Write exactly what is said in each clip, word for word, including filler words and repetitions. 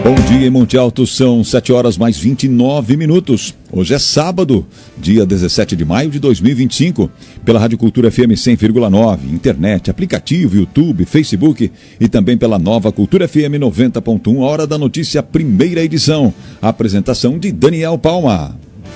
Bom dia em Monte Alto, são sete horas mais vinte e nove minutos. Hoje é sábado, dia dezessete de maio de dois mil e vinte e cinco. Pela Rádio Cultura F M cem vírgula nove, internet, aplicativo, YouTube, Facebook e também pela Nova Cultura F M noventa ponto um. Hora da notícia, primeira edição. A apresentação de Daniel Palma.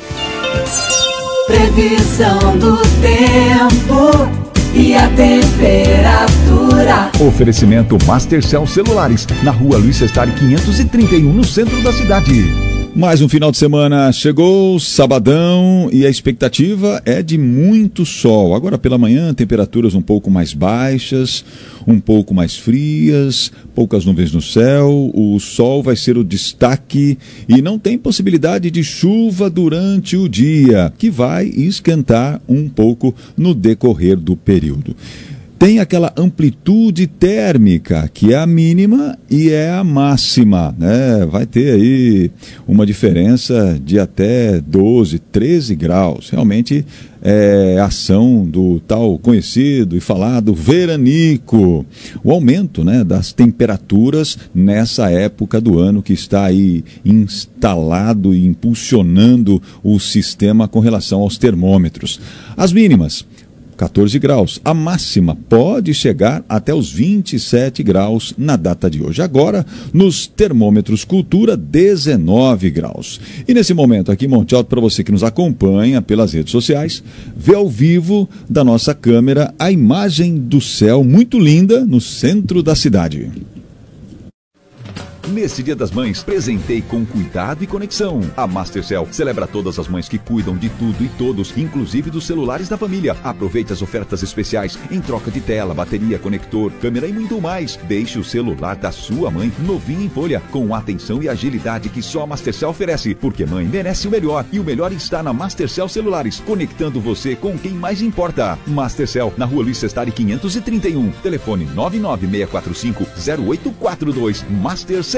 Previsão do tempo e a temperatura. Oferecimento Mastercell Celulares, na rua Luiz Sestari quinhentos e trinta e um, no centro da cidade. Mais um final de semana chegou, sabadão, e a expectativa é de muito sol. Agora pela manhã, temperaturas um pouco mais baixas, um pouco mais frias, poucas nuvens no céu, o sol vai ser o destaque e não tem possibilidade de chuva durante o dia, que vai esquentar um pouco no decorrer do período. Tem aquela amplitude térmica, que é a mínima e é a máxima, né? Vai ter aí uma diferença de até doze, treze graus. Realmente é ação do tal conhecido e falado veranico. O aumento, né, das temperaturas nessa época do ano que está aí instalado e impulsionando o sistema com relação aos termômetros. As mínimas, quatorze graus. A máxima pode chegar até os vinte e sete graus na data de hoje. Agora, nos termômetros Cultura, dezenove graus. E nesse momento aqui, Monte Alto, para você que nos acompanha pelas redes sociais, vê ao vivo da nossa câmera a imagem do céu muito linda no centro da cidade. Neste Dia das Mães, presentei com cuidado e conexão. A Mastercell celebra todas as mães que cuidam de tudo e todos, inclusive dos celulares da família. Aproveite as ofertas especiais em troca de tela, bateria, conector, câmera e muito mais. Deixe o celular da sua mãe novinho em folha, com atenção e agilidade que só a Mastercell oferece. Porque mãe merece o melhor, e o melhor está na Mastercell Celulares, conectando você com quem mais importa. Mastercell, na rua Luiz Sestari quinhentos e trinta e um. Telefone nove nove seis quatro cinco zero oito quatro dois. Mastercell.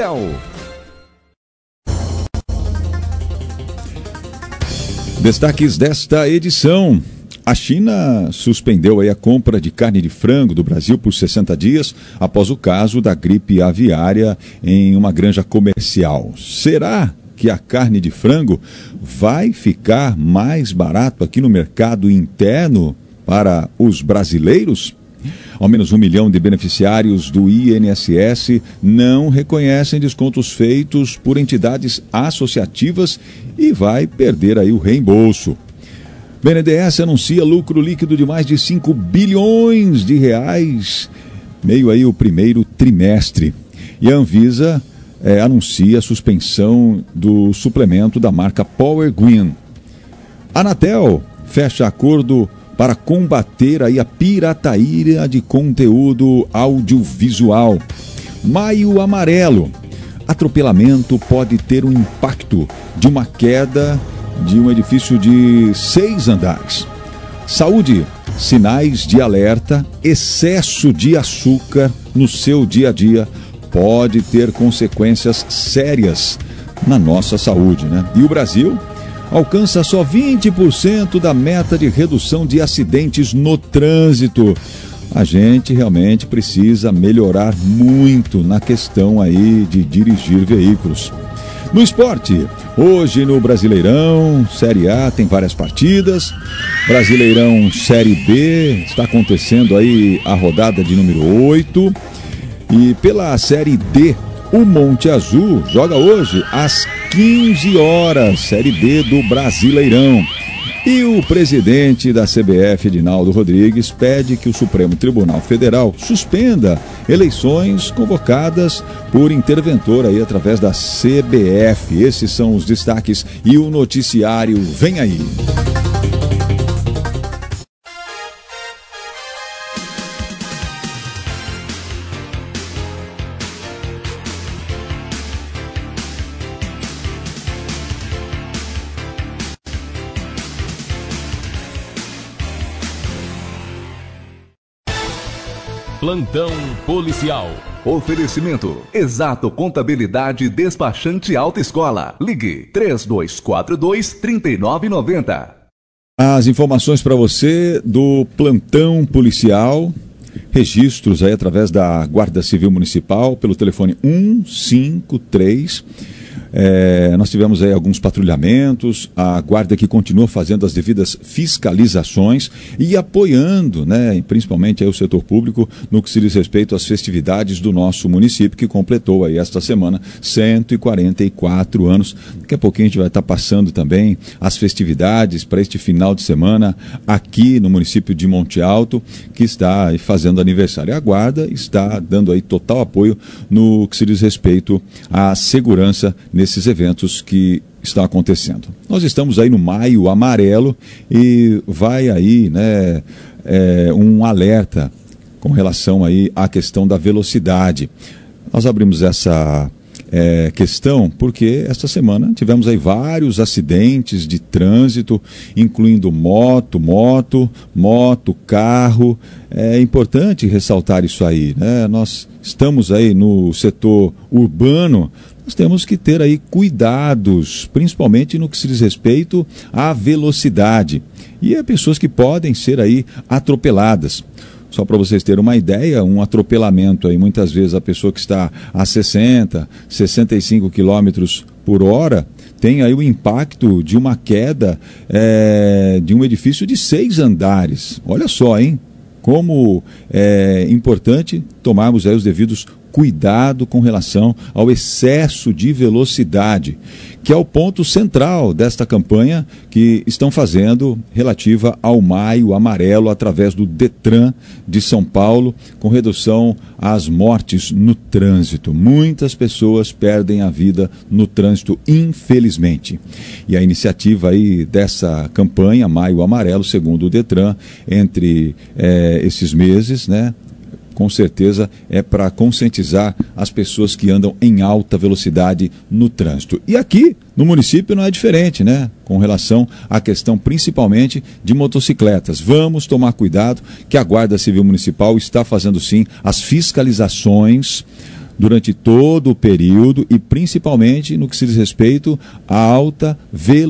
Destaques desta edição. A China suspendeu aí a compra de carne de frango do Brasil por sessenta dias após o caso da gripe aviária em uma granja comercial. Será que a carne de frango vai ficar mais barato aqui no mercado interno para os brasileiros? Ao menos um milhão de beneficiários do I N S S não reconhecem descontos feitos por entidades associativas e vai perder aí o reembolso. B N D E S anuncia lucro líquido de mais de cinco bilhões de reais, meio aí o primeiro trimestre. E a Anvisa é, anuncia a suspensão do suplemento da marca Power Green. A Anatel fecha acordo para combater aí a pirataria de conteúdo audiovisual. Maio Amarelo. Atropelamento pode ter um impacto de uma queda de um edifício de seis andares. Saúde. Sinais de alerta. Excesso de açúcar no seu dia a dia pode ter consequências sérias na nossa saúde, né? E o Brasil alcança só vinte por cento da meta de redução de acidentes no trânsito. A gente realmente precisa melhorar muito na questão aí de dirigir veículos. No esporte, hoje no Brasileirão Série A tem várias partidas. Brasileirão Série B está acontecendo aí a rodada de número oito. E pela Série D, o Monte Azul joga hoje às quinze horas, Série D do Brasileirão. E o presidente da C B F, Edinaldo Rodrigues, pede que o Supremo Tribunal Federal suspenda eleições convocadas por interventor aí através da C B F. Esses são os destaques e o noticiário vem aí. Plantão policial. Oferecimento Exato Contabilidade Despachante Alta Escola. Ligue três dois quatro dois, três nove nove zero. As informações para você do plantão policial. registros aí através da Guarda Civil Municipal pelo telefone um cinco três. É, nós tivemos aí alguns patrulhamentos, a guarda que continua fazendo as devidas fiscalizações e apoiando, né, principalmente aí o setor público no que se diz respeito às festividades do nosso município, que completou aí esta semana cento e quarenta e quatro anos. Daqui a pouquinho a gente vai estar passando também as festividades para este final de semana aqui no município de Monte Alto, que está aí fazendo aniversário. A guarda está dando aí total apoio no que se diz respeito à segurança nesses eventos que estão acontecendo. Nós estamos aí no Maio Amarelo e vai aí, né, é, um alerta com relação aí à questão da velocidade. Nós abrimos essa é, questão porque esta semana tivemos aí vários acidentes de trânsito, incluindo moto, moto, moto, carro. É importante ressaltar isso aí, né? Nós estamos aí no setor urbano. Nós temos que ter aí cuidados, principalmente no que se diz respeito à velocidade. E há pessoas que podem ser aí atropeladas. Só para vocês terem uma ideia, um atropelamento aí, muitas vezes a pessoa que está a sessenta, sessenta e cinco quilômetros por hora, tem aí o impacto de uma queda é, de um edifício de seis andares. Olha só, hein? Como é importante tomarmos aí os devidos cuidado com relação ao excesso de velocidade, que é o ponto central desta campanha que estão fazendo relativa ao Maio Amarelo através do Detran de São Paulo, com redução às mortes no trânsito. Muitas pessoas perdem a vida no trânsito, infelizmente. E a iniciativa aí dessa campanha, Maio Amarelo, segundo o Detran, entre é, esses meses, né? Com certeza é para conscientizar as pessoas que andam em alta velocidade no trânsito. E aqui no município não é diferente, né? Com relação à questão principalmente de motocicletas. Vamos tomar cuidado que a Guarda Civil Municipal está fazendo sim as fiscalizações durante todo o período e principalmente no que se diz respeito à alta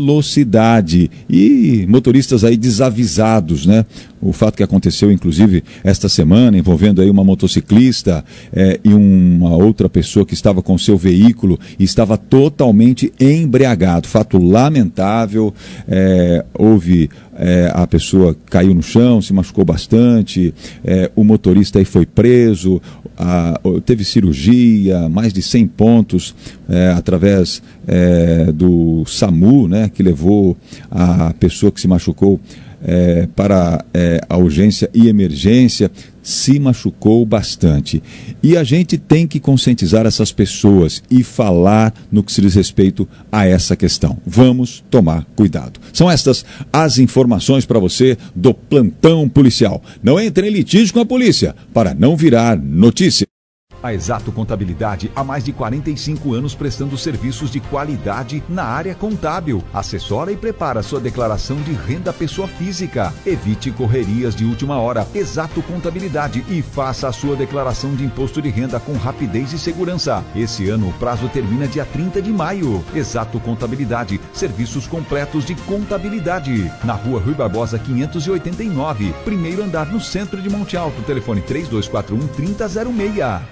velocidade e motoristas aí desavisados, né? O fato que aconteceu inclusive esta semana envolvendo aí uma motociclista é, e uma outra pessoa que estava com seu veículo e estava totalmente embriagado, fato lamentável. É, houve é, a pessoa caiu no chão, se machucou bastante, é, o motorista aí foi preso, a, teve cirurgia, mais de cem pontos é, através é, do SAMU, né, que levou a pessoa que se machucou É, para é, a urgência e emergência, se machucou bastante. E a gente tem que conscientizar essas pessoas e falar no que se diz respeito a essa questão. Vamos tomar cuidado. São estas as informações para você do Plantão Policial. Não entre em litígio com a polícia para não virar notícia. A Exato Contabilidade há mais de quarenta e cinco anos prestando serviços de qualidade na área contábil. Assessora e prepara sua declaração de renda pessoa física. Evite correrias de última hora. Exato Contabilidade e faça a sua declaração de imposto de renda com rapidez e segurança. Esse ano o prazo termina dia trinta de maio. Exato Contabilidade, serviços completos de contabilidade. Na Rua Rui Barbosa quinhentos e oitenta e nove, primeiro andar no centro de Monte Alto. Telefone três dois quatro um, três zero zero seis.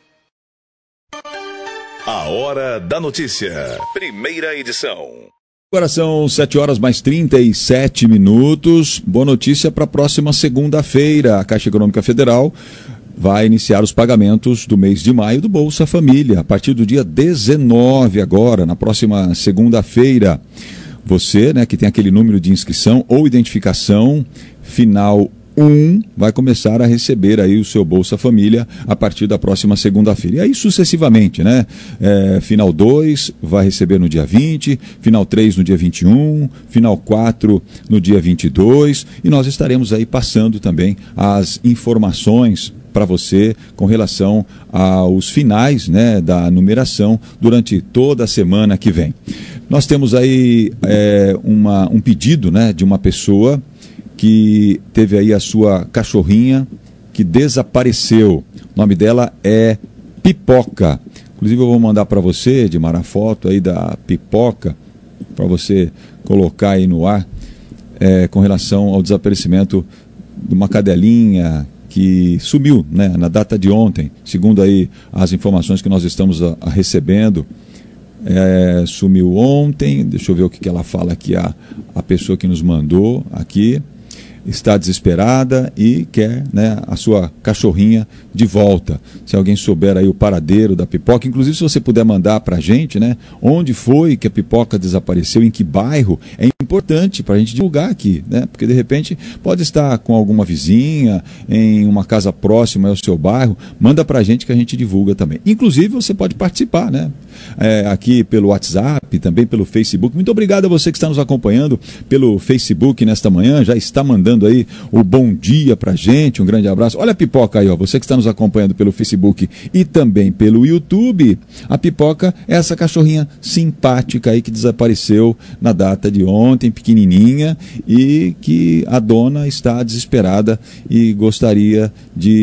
A Hora da Notícia. Primeira edição. Agora são sete horas mais trinta e sete minutos. Boa notícia para a próxima segunda-feira. A Caixa Econômica Federal vai iniciar os pagamentos do mês de maio do Bolsa Família. A partir do dia dezenove agora, na próxima segunda-feira. Você, né, que tem aquele número de inscrição ou identificação final um, vai começar a receber aí o seu Bolsa Família a partir da próxima segunda-feira. E aí sucessivamente, né? É, final dois vai receber no dia vinte, final três no dia vinte e um, final quatro no dia vinte e dois, e nós estaremos aí passando também as informações para você com relação aos finais, né, da numeração durante toda a semana que vem. Nós temos aí é, uma, um pedido, né, de uma pessoa que teve aí a sua cachorrinha que desapareceu. O nome dela é Pipoca. Inclusive eu vou mandar para você, Edmar, a foto aí da Pipoca, para você colocar aí no ar, é, com relação ao desaparecimento de uma cadelinha que sumiu, né, na data de ontem, segundo aí as informações que nós estamos a, a recebendo. É, sumiu ontem, deixa eu ver o que, que ela fala aqui, a, a pessoa que nos mandou aqui. Está desesperada e quer, né, a sua cachorrinha de volta. Se alguém souber aí o paradeiro da Pipoca, inclusive se você puder mandar para a gente, né, onde foi que a Pipoca desapareceu, em que bairro, é importante para a gente divulgar aqui, né, porque de repente pode estar com alguma vizinha, em uma casa próxima ao seu bairro, manda para a gente que a gente divulga também. Inclusive você pode participar, né, é, aqui pelo WhatsApp, também pelo Facebook. Muito obrigado a você que está nos acompanhando pelo Facebook nesta manhã, já está mandando aí o bom dia pra gente, um grande abraço. Olha a Pipoca aí, ó, você que está nos acompanhando pelo Facebook e também pelo YouTube. A Pipoca é essa cachorrinha simpática aí que desapareceu na data de ontem, pequenininha, e que a dona está desesperada e gostaria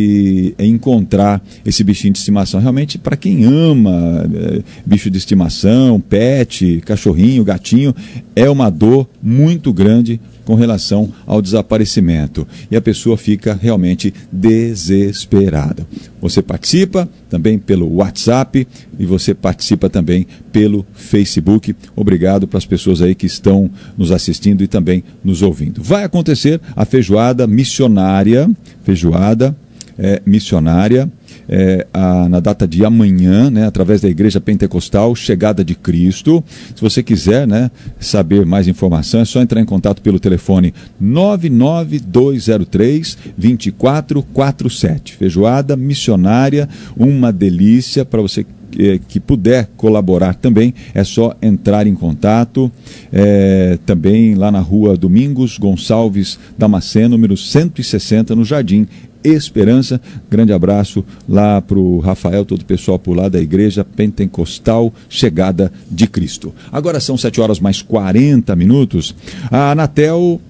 de encontrar esse bichinho de estimação. Realmente, para quem ama é, bicho de estimação, pet, cachorrinho, gatinho, é uma dor muito grande com relação ao desaparecimento. E a pessoa fica realmente desesperada. Você participa também pelo WhatsApp e você participa também pelo Facebook. Obrigado para as pessoas aí que estão nos assistindo e também nos ouvindo. Vai acontecer a feijoada missionária, feijoada é, missionária, É, a, na data de amanhã, né, através da Igreja Pentecostal Chegada de Cristo. Se você quiser, né, saber mais informação, é só entrar em contato pelo telefone nove nove dois zero três, dois quatro quatro sete. Feijoada missionária, uma delícia para você que, que puder colaborar também, é só entrar em contato, é, também lá na rua Domingos Gonçalves Damasceno, número cento e sessenta, no Jardim Esperança. Grande abraço lá para o Rafael, todo o pessoal por lá da Igreja Pentecostal Chegada de Cristo. Agora são sete horas mais quarenta minutos. A Anatel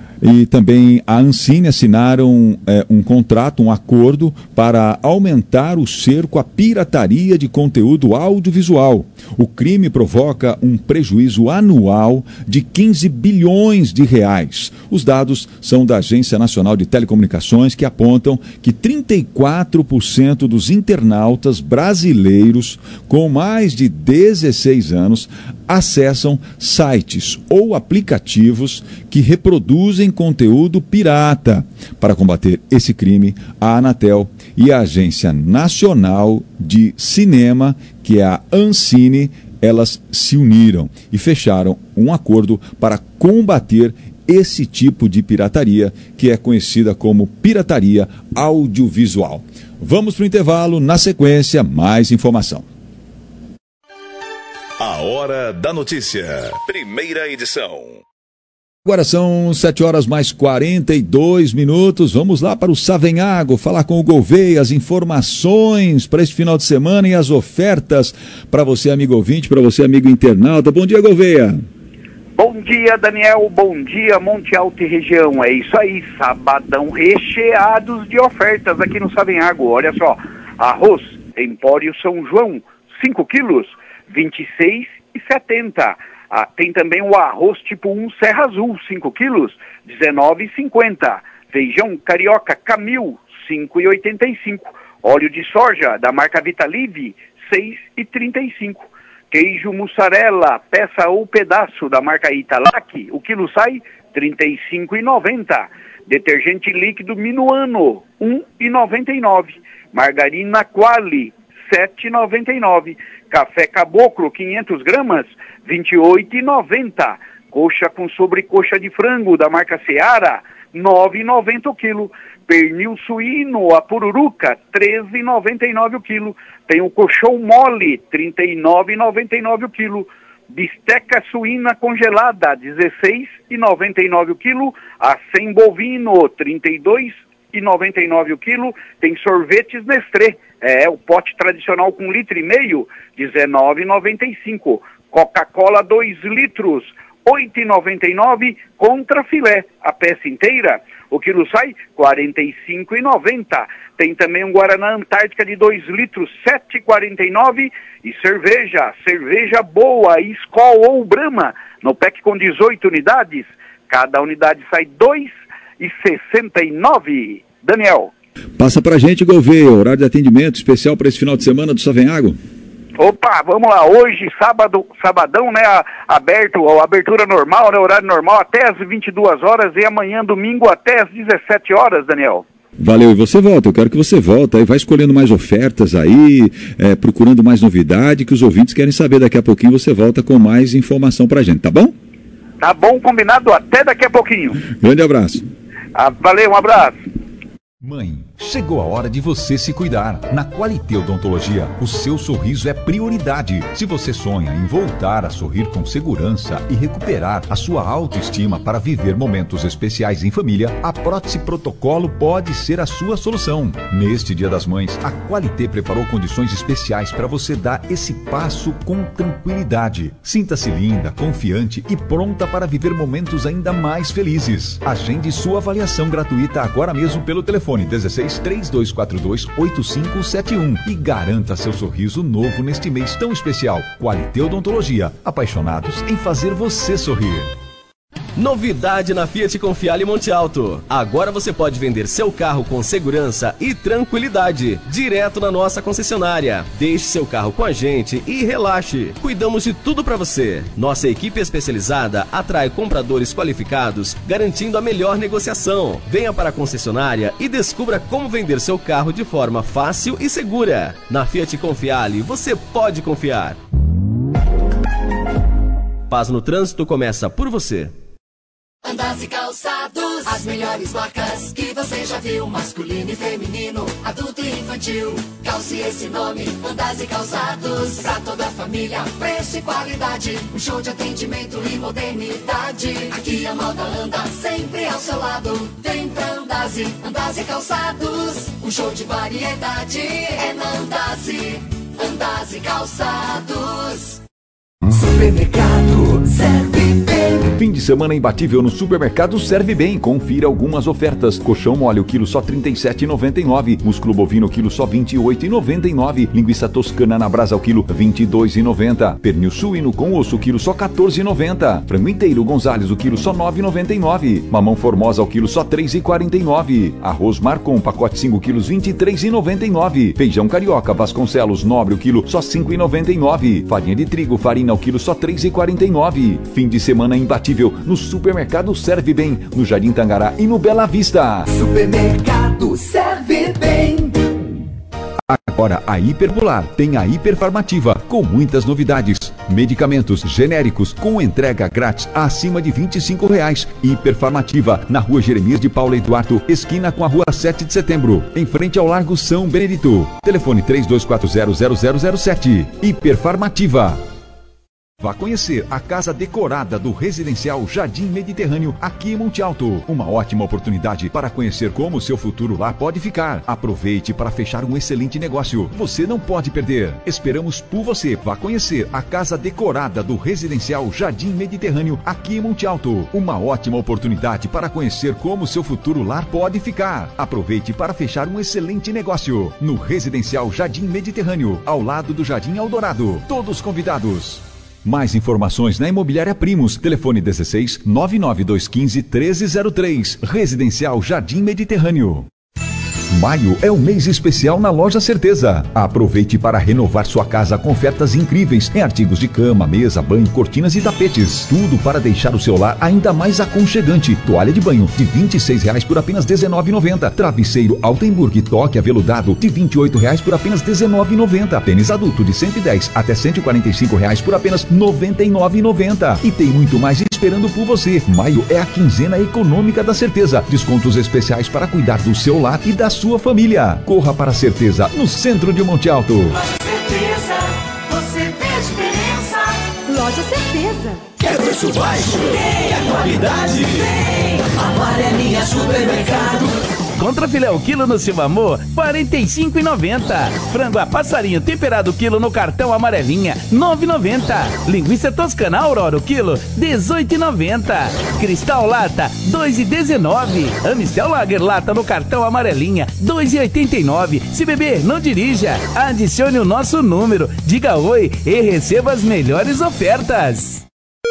e também a Ancine assinaram é, um contrato, um acordo para aumentar o cerco à pirataria de conteúdo audiovisual. O crime provoca um prejuízo anual de quinze bilhões de reais. Os dados são da Agência Nacional de Telecomunicações, que apontam que trinta e quatro por cento dos internautas brasileiros com mais de dezesseis anos acessam sites ou aplicativos que reproduzem conteúdo pirata. Para combater esse crime, a Anatel e a Agência Nacional de Cinema, que é a Ancine, elas se uniram e fecharam um acordo para combater esse tipo de pirataria, que é conhecida como pirataria audiovisual. Vamos para o intervalo, na sequência, mais informação. A Hora da Notícia, primeira edição. Agora são sete horas mais quarenta e dois minutos. Vamos lá para o Savenhago, falar com o Gouveia, as informações para este final de semana e as ofertas para você, amigo ouvinte, para você, amigo internauta. Bom dia, Gouveia. Bom dia, Daniel. Bom dia, Monte Alto e região. É isso aí, sabadão recheados de ofertas aqui no Savenhago. Olha só, arroz Empório São João, cinco quilos, vinte e seis reais e setenta centavos. Ah, tem também o arroz tipo um Serra Azul, cinco quilos, dezenove reais e cinquenta centavos. Feijão carioca Camil, cinco reais e oitenta e cinco centavos. Óleo de soja da marca Vitalive, seis reais e trinta e cinco centavos. Queijo mussarela, peça ou pedaço da marca Italac, o quilo sai trinta e cinco reais e noventa centavos. Detergente líquido Minuano, um real e noventa e nove centavos. Margarina Quali, sete reais e noventa e nove centavos. Café Caboclo, quinhentas gramas, vinte e oito reais e noventa centavos. Coxa com sobrecoxa de frango da marca Seara, nove reais e noventa centavos o quilo. Pernil suíno, a pururuca, treze reais e noventa e nove centavos o quilo. Tem o colchão mole, trinta e nove reais e noventa e nove centavos o quilo. Bisteca suína congelada, dezesseis reais e noventa e nove centavos o quilo. Acém bovino, trinta e dois reais e noventa e nove centavos o quilo. Tem sorvetes Nestlé, é o pote tradicional com litro e meio, dezenove reais e noventa e cinco centavos. Coca-Cola dois litros, oito reais e noventa e nove centavos, contra filé, a peça inteira, o quilo sai quarenta e cinco reais e noventa centavos. Tem também um Guaraná Antártica de dois litros, sete reais e quarenta e nove centavos. E cerveja, cerveja boa, Skol ou Brahma, no pack com dezoito unidades, cada unidade sai dois reais e sessenta e nove centavos. Daniel. Passa pra gente, Gouveia, horário de atendimento especial para esse final de semana do Savenhago. Opa, vamos lá, hoje, sábado, sabadão, né, aberto, a abertura normal, né, horário normal, até as vinte e duas horas, e amanhã, domingo, até as dezessete horas, Daniel. Valeu, e você volta, eu quero que você volta aí, vai escolhendo mais ofertas aí, é, procurando mais novidade, que os ouvintes querem saber. Daqui a pouquinho você volta com mais informação pra gente, tá bom? Tá bom, combinado, até daqui a pouquinho. Grande abraço. Ah, valeu, um abraço. Mãe, chegou a hora de você se cuidar. Na Qualité Odontologia, o seu sorriso é prioridade. Se você sonha em voltar a sorrir com segurança e recuperar a sua autoestima para viver momentos especiais em família, a Prótese Protocolo pode ser a sua solução. Neste Dia das Mães, a Qualité preparou condições especiais para você dar esse passo com tranquilidade. Sinta-se linda, confiante e pronta para viver momentos ainda mais felizes. Agende sua avaliação gratuita agora mesmo pelo telefone dezesseis, três dois quatro dois, oito cinco sete um e garanta seu sorriso novo neste mês tão especial. Qualité Odontologia, apaixonados em fazer você sorrir. Novidade na Fiat Confiale Monte Alto. Agora você pode vender seu carro com segurança e tranquilidade, direto na nossa concessionária. Deixe seu carro com a gente e relaxe. Cuidamos de tudo para você. Nossa equipe especializada atrai compradores qualificados, garantindo a melhor negociação. Venha para a concessionária e descubra como vender seu carro de forma fácil e segura. Na Fiat Confiale, você pode confiar. Paz no trânsito começa por você. Andas e Calçados, as melhores marcas que você já viu, masculino e feminino, adulto e infantil. Calce esse nome, Andas e Calçados, pra toda a família, preço e qualidade, um show de atendimento e modernidade. Aqui a moda anda sempre ao seu lado, vem pra Andas, Andas e Calçados, um show de variedade é na Andas, Andas e Calçados. Supermercado Serve Bem. Fim de semana imbatível no Supermercado Serve Bem. Confira algumas ofertas. Colchão mole o quilo só trinta e sete reais e noventa e nove centavos. Músculo bovino o quilo só vinte e oito reais e noventa e nove centavos. Linguiça toscana na brasa o quilo vinte e dois reais e noventa centavos. Pernil suíno com osso o quilo só quatorze reais e noventa centavos. Frango inteiro Gonzales o quilo só nove reais e noventa e nove centavos. Mamão formosa o quilo só três reais e quarenta e nove centavos. Arroz Marcon pacote cinco quilos vinte e três reais e noventa e nove centavos. Feijão carioca Vasconcelos nobre o quilo só cinco reais e noventa e nove centavos. Farinha de trigo farina o quilo só três reais e quarenta e nove centavos. Fim de semana imbatível no Supermercado Serve Bem, no Jardim Tangará e no Bela Vista. Supermercado Serve Bem. Agora a Hiperpolar tem a Hiperfarmativa com muitas novidades. Medicamentos genéricos com entrega grátis acima de vinte e cinco reais. Hiperfarmativa na Rua Jeremias de Paula Eduardo, esquina com a Rua sete de setembro, em frente ao Largo São Benedito. Telefone três dois quatro zero zero zero zero sete. Hiperfarmativa. Vá conhecer a casa decorada do Residencial Jardim Mediterrâneo aqui em Monte Alto. Uma ótima oportunidade para conhecer como o seu futuro lá pode ficar. Aproveite para fechar um excelente negócio. Você não pode perder. Esperamos por você. Vá conhecer a casa decorada do Residencial Jardim Mediterrâneo aqui em Monte Alto. Uma ótima oportunidade para conhecer como o seu futuro lar pode ficar. Aproveite para fechar um excelente negócio. No Residencial Jardim Mediterrâneo, ao lado do Jardim Eldorado. Todos convidados. Mais informações na Imobiliária Primos. Telefone dezesseis, nove nove dois um cinco, treze zero três. Residencial Jardim Mediterrâneo. Maio é um mês especial na Loja Certeza. Aproveite para renovar sua casa com ofertas incríveis em artigos de cama, mesa, banho, cortinas e tapetes. Tudo para deixar o seu lar ainda mais aconchegante. Toalha de banho de vinte e seis reais por apenas dezenove reais e noventa centavos. Travesseiro Altenburg toque aveludado de vinte e oito reais por apenas dezenove reais e noventa centavos. Tênis adulto de cento e dez até cento e quarenta e cinco reais por apenas noventa e nove reais e noventa centavos. E tem muito mais esperando por você. Maio é a quinzena econômica da Certeza. Descontos especiais para cuidar do seu lar e da sua família. Corra para a Certeza, no centro de Monte Alto. Loja Certeza, você vê a diferença. Loja Certeza. Quer preço baixo? Tem a qualidade? Tem. Amarelinha Supermercado. Contra filé o quilo no Silva Amor, quarenta e cinco reais e noventa centavos. Frango a passarinho temperado quilo no cartão Amarelinha, nove reais e noventa centavos. Linguiça toscana Aurora o quilo, dezoito reais e noventa centavos. Cristal Lata, dois reais e dezenove centavos. Amistel Lager Lata no cartão Amarelinha, dois reais e oitenta e nove centavos. Se beber, não dirija. Adicione o nosso número, diga oi e receba as melhores ofertas.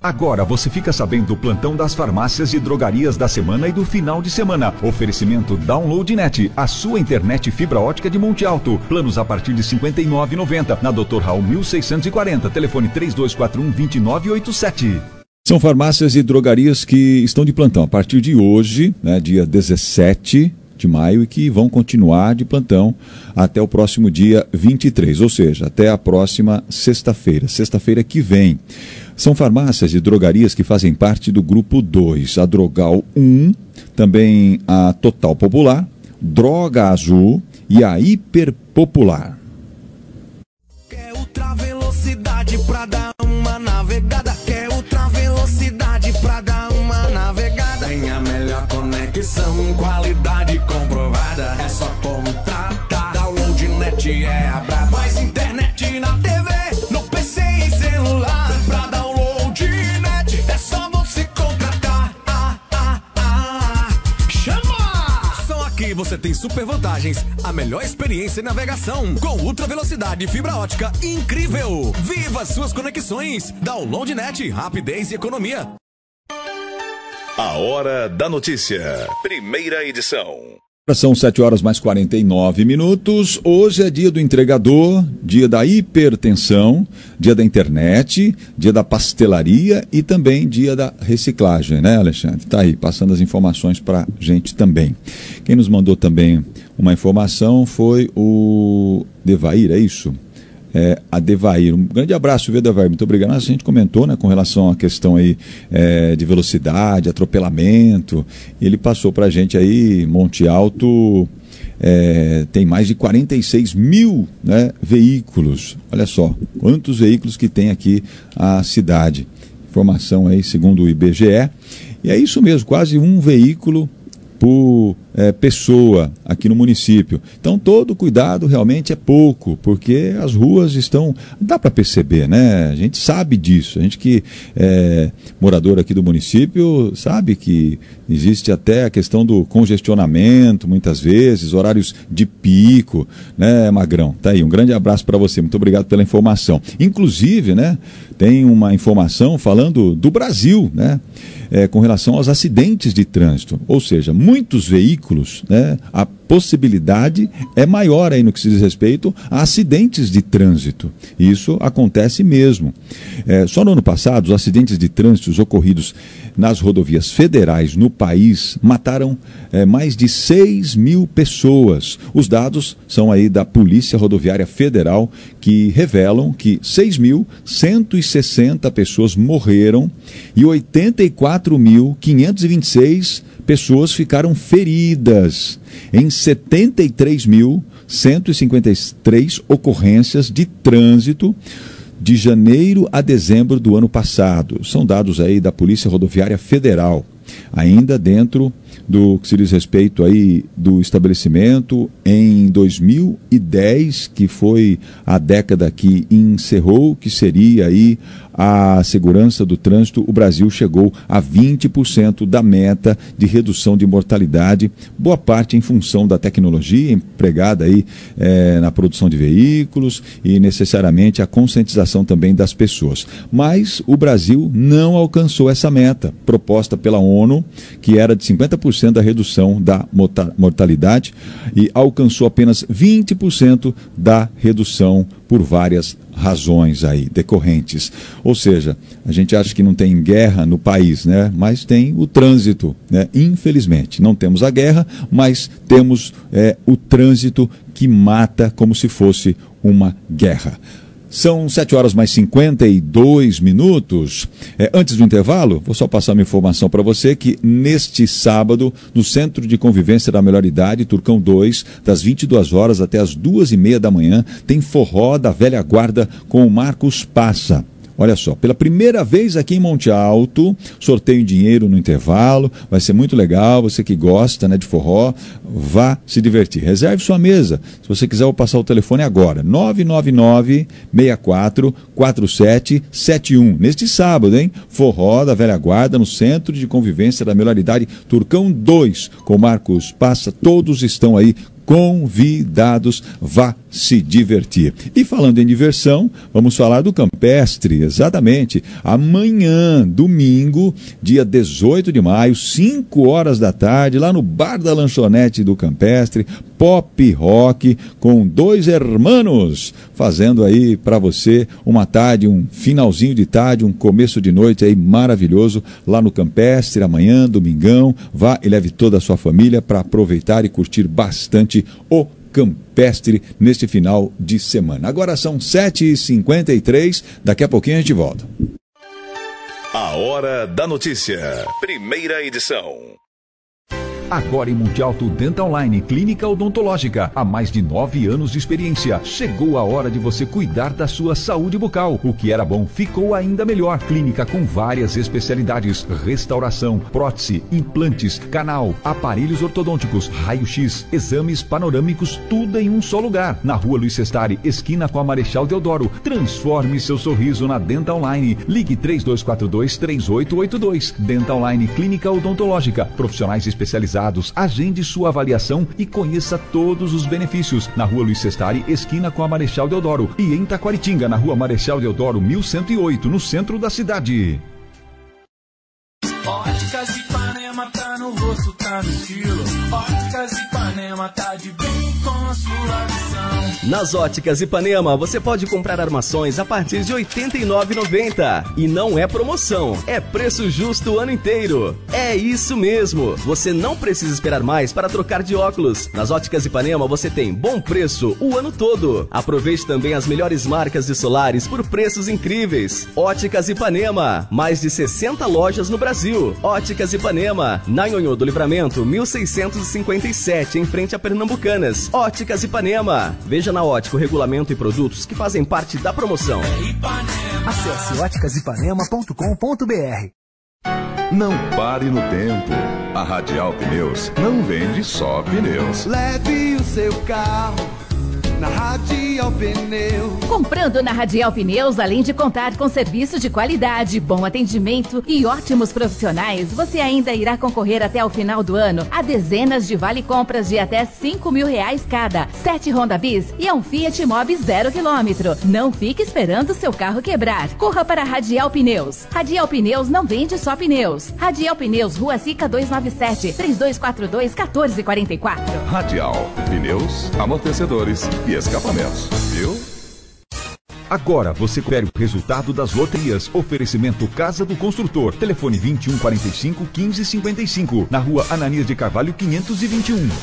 Agora você fica sabendo do plantão das farmácias e drogarias da semana e do final de semana. Oferecimento DownloadNet, a sua internet fibra ótica de Monte Alto. Planos a partir de cinquenta e nove reais e noventa centavos. Na doutor Raul mil seiscentos e quarenta. Telefone três dois quatro um, dois nove oito sete. São farmácias e drogarias que estão de plantão a partir de hoje, né, dia dezessete de maio, e que vão continuar de plantão até o próximo dia vinte e três, ou seja, até a próxima sexta-feira, sexta-feira que vem. São farmácias e drogarias que fazem parte do grupo dois, a Drogal um, também a Total Popular, Droga Azul e a Hiper Popular. Quer ultra velocidade pra dar uma navegada? Quer ultra velocidade pra dar uma navegada? Tem a melhor conexão, qualidade comprovada. É só contratar. DownloadNet é a braba. Mais internet na T V, no P C e celular. Pra DownloadNet é só você contratar. Ah, ah, ah. Chama! Só aqui você tem super vantagens. A melhor experiência em navegação com ultra velocidade e fibra ótica incrível. Viva suas conexões. DownloadNet, rapidez e economia. A Hora da Notícia, primeira edição. São sete horas mais quarenta e nove minutos. Hoje é dia do entregador, dia da hipertensão, dia da internet, dia da pastelaria e também dia da reciclagem, né, Alexandre? Tá aí, passando as informações pra gente também. Quem nos mandou também uma informação foi o Devair, é isso? É, a Devair. Um grande abraço, viu, Devair? Muito obrigado. A gente comentou, né, com relação à questão aí é, de velocidade, atropelamento. Ele passou pra gente aí, Monte Alto é, tem mais de quarenta e seis mil, né, veículos. Olha só, quantos veículos que tem aqui a cidade. Informação aí, segundo o I B G E. E é isso mesmo, quase um veículo por é, pessoa aqui no município. Então todo cuidado realmente é pouco, porque as ruas estão, dá para perceber, né? A gente sabe disso, a gente que é morador aqui do município sabe que existe até a questão do congestionamento, muitas vezes, horários de pico, né, Magrão? Tá aí, um grande abraço para você, muito obrigado pela informação. Inclusive, né, tem uma informação falando do Brasil, né? É, com relação aos acidentes de trânsito, ou seja, muitos veículos, né, a possibilidade é maior aí no que se diz respeito a acidentes de trânsito. Isso acontece mesmo. É, só no ano passado, os acidentes de trânsito ocorridos nas rodovias federais no país mataram é, mais de seis mil pessoas. Os dados são aí da Polícia Rodoviária Federal, que revelam que seis mil cento e sessenta pessoas morreram e oitenta e quatro mil quinhentos e vinte e seis pessoas ficaram feridas em setenta e três mil cento e cinquenta e três ocorrências de trânsito de janeiro a dezembro do ano passado. São dados aí da Polícia Rodoviária Federal, ainda dentro do que se diz respeito aí do estabelecimento em dois mil e dez, que foi a década que encerrou, que seria aí a segurança do trânsito. O Brasil chegou a vinte por cento da meta de redução de mortalidade, boa parte em função da tecnologia empregada aí é, na produção de veículos e necessariamente a conscientização também das pessoas. Mas o Brasil não alcançou essa meta proposta pela ONU, que era de cinquenta por cento da redução da mortalidade, e alcançou apenas vinte por cento da redução por várias razões aí decorrentes. Ou seja, a gente acha que não tem guerra no país, né? Mas tem o trânsito, né? Infelizmente, não temos a guerra, mas temos é, o trânsito que mata como se fosse uma guerra. São sete horas mais cinquenta e dois minutos. É, antes do intervalo, vou só passar uma informação para você que neste sábado, no Centro de Convivência da Melhor Idade, Turcão dois, das vinte e duas horas até as duas e meia da manhã, tem forró da velha guarda com o Marcos Passa. Olha só, pela primeira vez aqui em Monte Alto, sorteio dinheiro no intervalo, vai ser muito legal, você que gosta, né, de forró, vá se divertir. Reserve sua mesa, se você quiser eu vou passar o telefone agora, nove nove nove, seis quatro, quatro sete sete um, neste sábado, hein? Forró da velha guarda no Centro de Convivência da Melhor Idade, Turcão dois, com Marcos Passa, todos estão aí convidados. Vá se divertir. E falando em diversão, vamos falar do Campestre, exatamente. Amanhã, domingo, dia dezoito de maio, cinco horas da tarde, lá no Bar da Lanchonete do Campestre, pop rock com dois hermanos, fazendo aí para você uma tarde, um finalzinho de tarde, um começo de noite aí maravilhoso, lá no Campestre, amanhã, domingão. Vá e leve toda a sua família para aproveitar e curtir bastante o Campestre neste final de semana. Agora são sete e cinquenta e três, daqui a pouquinho a gente volta. A Hora da Notícia, primeira edição. Agora em Monte Alto Dental Line Clínica Odontológica, há mais de nove anos de experiência. Chegou a hora de você cuidar da sua saúde bucal. O que era bom ficou ainda melhor. Clínica com várias especialidades: restauração, prótese, implantes, canal, aparelhos ortodônticos, raio-x, exames panorâmicos, tudo em um só lugar. Na Rua Luiz Sestari, esquina com a Marechal Deodoro. Transforme seu sorriso na Dental Line. Ligue três dois quatro dois, três oito oito dois. Dental Line Clínica Odontológica. Profissionais especializados. Agende sua avaliação e conheça todos os benefícios. Na Rua Luiz Sestari, esquina com a Marechal Deodoro. E em Taquaritinga, na Rua Marechal Deodoro, mil cento e oito, no centro da cidade. Óticas Ipanema tá no rosto, tá no estilo. Óticas Ipanema tá de bem com a sua visão. Nas Óticas Ipanema, você pode comprar armações a partir de oitenta e nove reais e noventa centavos. E não é promoção, é preço justo o ano inteiro. É isso mesmo, você não precisa esperar mais para trocar de óculos. Nas Óticas Ipanema você tem bom preço o ano todo. Aproveite também as melhores marcas de solares por preços incríveis. Óticas Ipanema, mais de sessenta lojas no Brasil. Óticas Ipanema, na Nhonhô do Livramento, mil seiscentos e cinquenta e sete, em frente a Pernambucanas. Óticas Ipanema. Veja na Ótica o regulamento e produtos que fazem parte da promoção. Acesse óticas ipanema ponto com ponto b r. Não pare no tempo. A Radial Pneus não vende só pneus. Leve o seu carro na Radial Pneus. Comprando na Radial Pneus, além de contar com serviço de qualidade, bom atendimento e ótimos profissionais, você ainda irá concorrer até o final do ano a dezenas de vale-compras de até cinco mil reais cada, sete Honda Bis e a um Fiat Mobi zero quilômetro. Não fique esperando seu carro quebrar. Corra para a Radial Pneus. Radial Pneus não vende só pneus. Radial Pneus, Rua Sica duzentos e noventa e sete, três dois quatro dois, um quatro quatro quatro. Radial Pneus, amortecedores e escapamentos, viu? Agora você confere o resultado das loterias. Oferecimento Casa do Construtor. Telefone vinte e um quarenta e cinco, quinze cinquenta e cinco. Na Rua Ananias de Carvalho, quinhentos e vinte e um.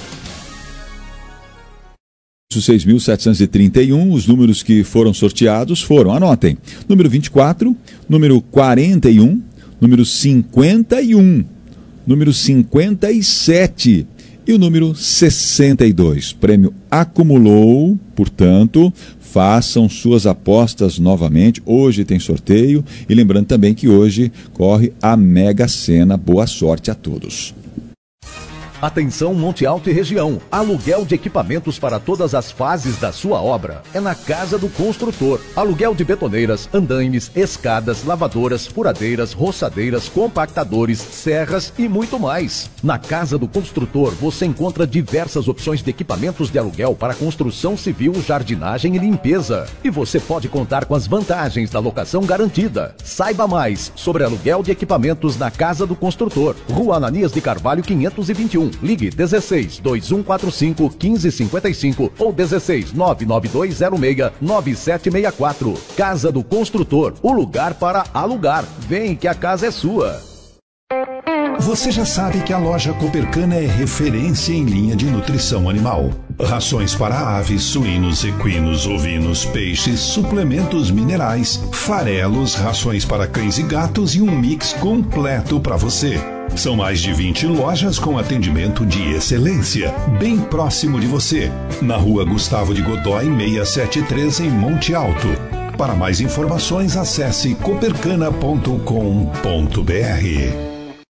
seis mil setecentos e trinta e um, os números que foram sorteados foram, anotem, número vinte e quatro, número quarenta e um, número cinquenta e um, número cinquenta e sete e o número sessenta e dois. Prêmio acumulou, portanto, façam suas apostas novamente. Hoje tem sorteio e lembrando também que hoje corre a Mega Sena. Boa sorte a todos. Atenção Monte Alto e região, aluguel de equipamentos para todas as fases da sua obra é na Casa do Construtor. Aluguel de betoneiras, andaimes, escadas, lavadoras, furadeiras, roçadeiras, compactadores, serras e muito mais. Na Casa do Construtor você encontra diversas opções de equipamentos de aluguel para construção civil, jardinagem e limpeza. E você pode contar com as vantagens da locação garantida. Saiba mais sobre aluguel de equipamentos na Casa do Construtor. Rua Ananias de Carvalho, quinhentos e vinte e um. Ligue dezesseis, dois um quatro cinco, quinze cinquenta e cinco ou dezesseis, nove nove dois zero seis, nove sete seis quatro. Casa do Construtor, o lugar para alugar. Vem que a casa é sua. Você já sabe que a loja Copercana é referência em linha de nutrição animal. Rações para aves, suínos, equinos, ovinos, peixes, suplementos minerais, farelos, rações para cães e gatos e um mix completo para você. São mais de vinte lojas com atendimento de excelência, bem próximo de você. Na Rua Gustavo de Godói, seiscentos e setenta e três, em Monte Alto. Para mais informações, acesse copercana ponto com ponto b r.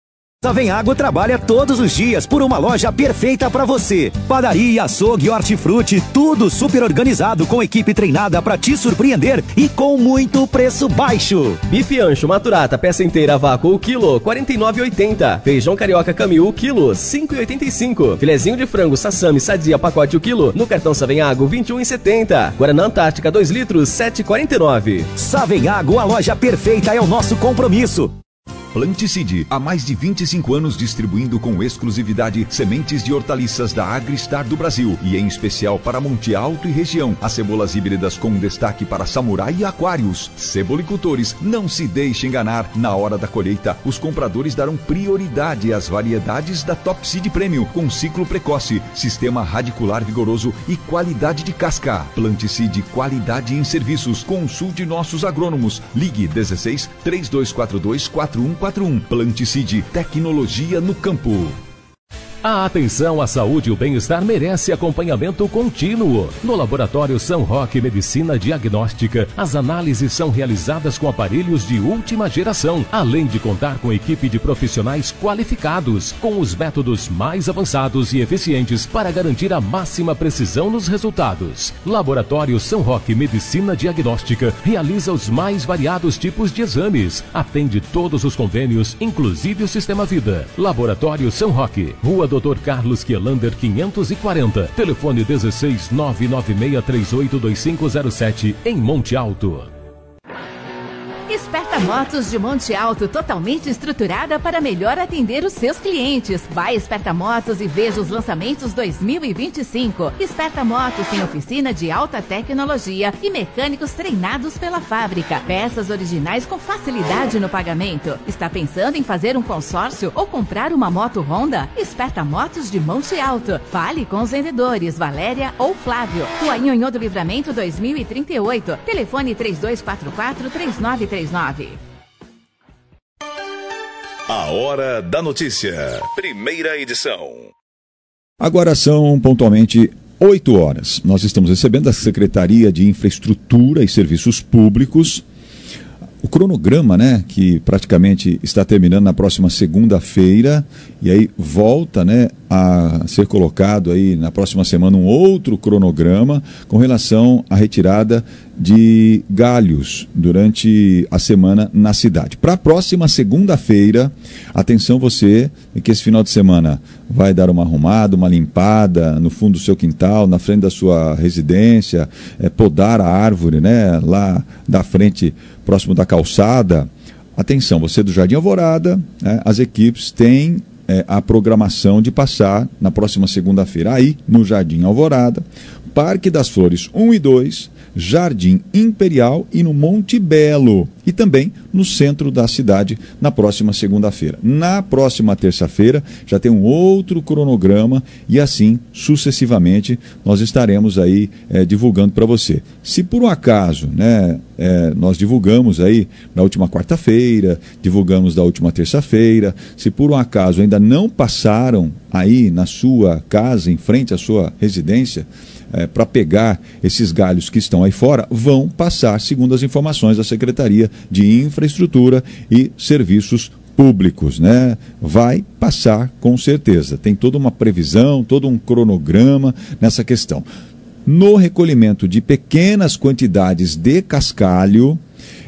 Savenhago trabalha todos os dias por uma loja perfeita para você. Padaria, açougue, hortifruti, tudo super organizado com equipe treinada para te surpreender e com muito preço baixo. Bife ancho maturata, peça inteira a vácuo, o quilo, quarenta e nove reais e oitenta centavos. Feijão carioca Camil, quilo, cinco reais e oitenta e cinco centavos. Filezinho de frango Sassami Sadia, pacote o quilo, no cartão Savenhago, vinte e um reais e setenta centavos. Guaraná Antártica, dois litros, sete reais e quarenta e nove centavos. Savenhago, a loja perfeita é o nosso compromisso. Planticide, há mais de vinte e cinco anos distribuindo com exclusividade sementes de hortaliças da Agristar do Brasil e em especial para Monte Alto e região. As cebolas híbridas com destaque para Samurai e Aquários. Cebolicultores, não se deixe enganar. Na hora da colheita, os compradores darão prioridade às variedades da Top Seed Premium com ciclo precoce, sistema radicular vigoroso e qualidade de casca. Planticide, qualidade em serviços. Consulte nossos agrônomos. Ligue dezesseis, três dois quatro dois, quatro um quatro um. Planticide, tecnologia no campo. A atenção à saúde e o bem-estar merece acompanhamento contínuo. No Laboratório São Roque Medicina Diagnóstica, as análises são realizadas com aparelhos de última geração, além de contar com equipe de profissionais qualificados, com os métodos mais avançados e eficientes para garantir a máxima precisão nos resultados. Laboratório São Roque Medicina Diagnóstica realiza os mais variados tipos de exames, atende todos os convênios, inclusive o Sistema Vida. Laboratório São Roque, Rua doutor Carlos Kielander quinhentos e quarenta, telefone dezesseis, nove nove seis três oito dois cinco zero sete, em Monte Alto. Esperta Motos de Monte Alto, totalmente estruturada para melhor atender os seus clientes. Vai Esperta Motos e veja os lançamentos dois mil e vinte e cinco. Esperta Motos tem oficina de alta tecnologia e mecânicos treinados pela fábrica. Peças originais com facilidade no pagamento. Está pensando em fazer um consórcio ou comprar uma moto Honda? Esperta Motos de Monte Alto. Fale com os vendedores Valéria ou Flávio. Rua Nhonhô do Livramento dois mil e trinta e oito. Telefone três dois quatro quatro, três nove três nove. A Hora da Notícia, primeira edição. Agora são pontualmente oito horas. Nós estamos recebendo da Secretaria de Infraestrutura e Serviços Públicos o cronograma, né, que praticamente está terminando na próxima segunda-feira, e aí volta, né, a ser colocado aí na próxima semana um outro cronograma com relação à retirada de galhos durante a semana na cidade. Para a próxima segunda-feira, atenção você, que esse final de semana vai dar uma arrumada, uma limpada no fundo do seu quintal, na frente da sua residência, é, podar a árvore, né, lá da frente, próximo da calçada. Atenção, você do Jardim Alvorada, né, as equipes têm é, a programação de passar na próxima segunda-feira aí no Jardim Alvorada, Parque das Flores um e dois, Jardim Imperial e no Monte Belo, e também no centro da cidade na próxima segunda-feira. Na próxima terça-feira já tem um outro cronograma e assim sucessivamente nós estaremos aí é, divulgando para você. Se por um acaso, né, é, nós divulgamos aí na última quarta-feira, divulgamos da última terça-feira, se por um acaso ainda não passaram aí na sua casa, em frente à sua residência, É, para pegar esses galhos que estão aí fora, vão passar, segundo as informações da Secretaria de Infraestrutura e Serviços Públicos, né? Vai passar com certeza. Tem toda uma previsão, todo um cronograma nessa questão. No recolhimento de pequenas quantidades de cascalho,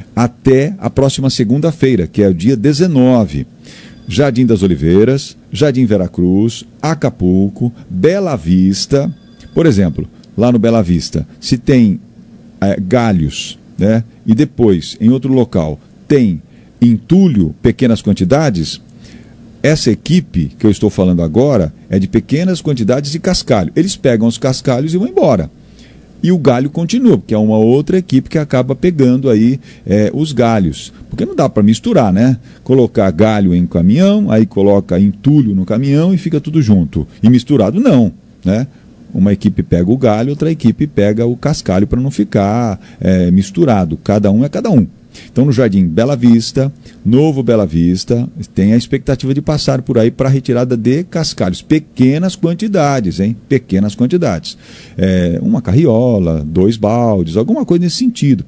até a próxima segunda-feira, que é o dia dezenove. Jardim das Oliveiras, Jardim Veracruz, Acapulco, Bela Vista. Por exemplo, lá no Bela Vista, se tem é, galhos, né, e depois, em outro local, tem entulho, pequenas quantidades, essa equipe que eu estou falando agora é de pequenas quantidades de cascalho. Eles pegam os cascalhos e vão embora. E o galho continua, porque é uma outra equipe que acaba pegando aí é, os galhos. Porque não dá para misturar, né? Colocar galho em caminhão, aí coloca entulho no caminhão e fica tudo junto. E misturado não, né? Uma equipe pega o galho, outra equipe pega o cascalho para não ficar é, misturado. Cada um é cada um. Então, no Jardim Bela Vista, Novo Bela Vista, tem a expectativa de passar por aí para a retirada de cascalhos. Pequenas quantidades, hein? Pequenas quantidades. É, uma carriola, dois baldes, alguma coisa nesse sentido. Pequena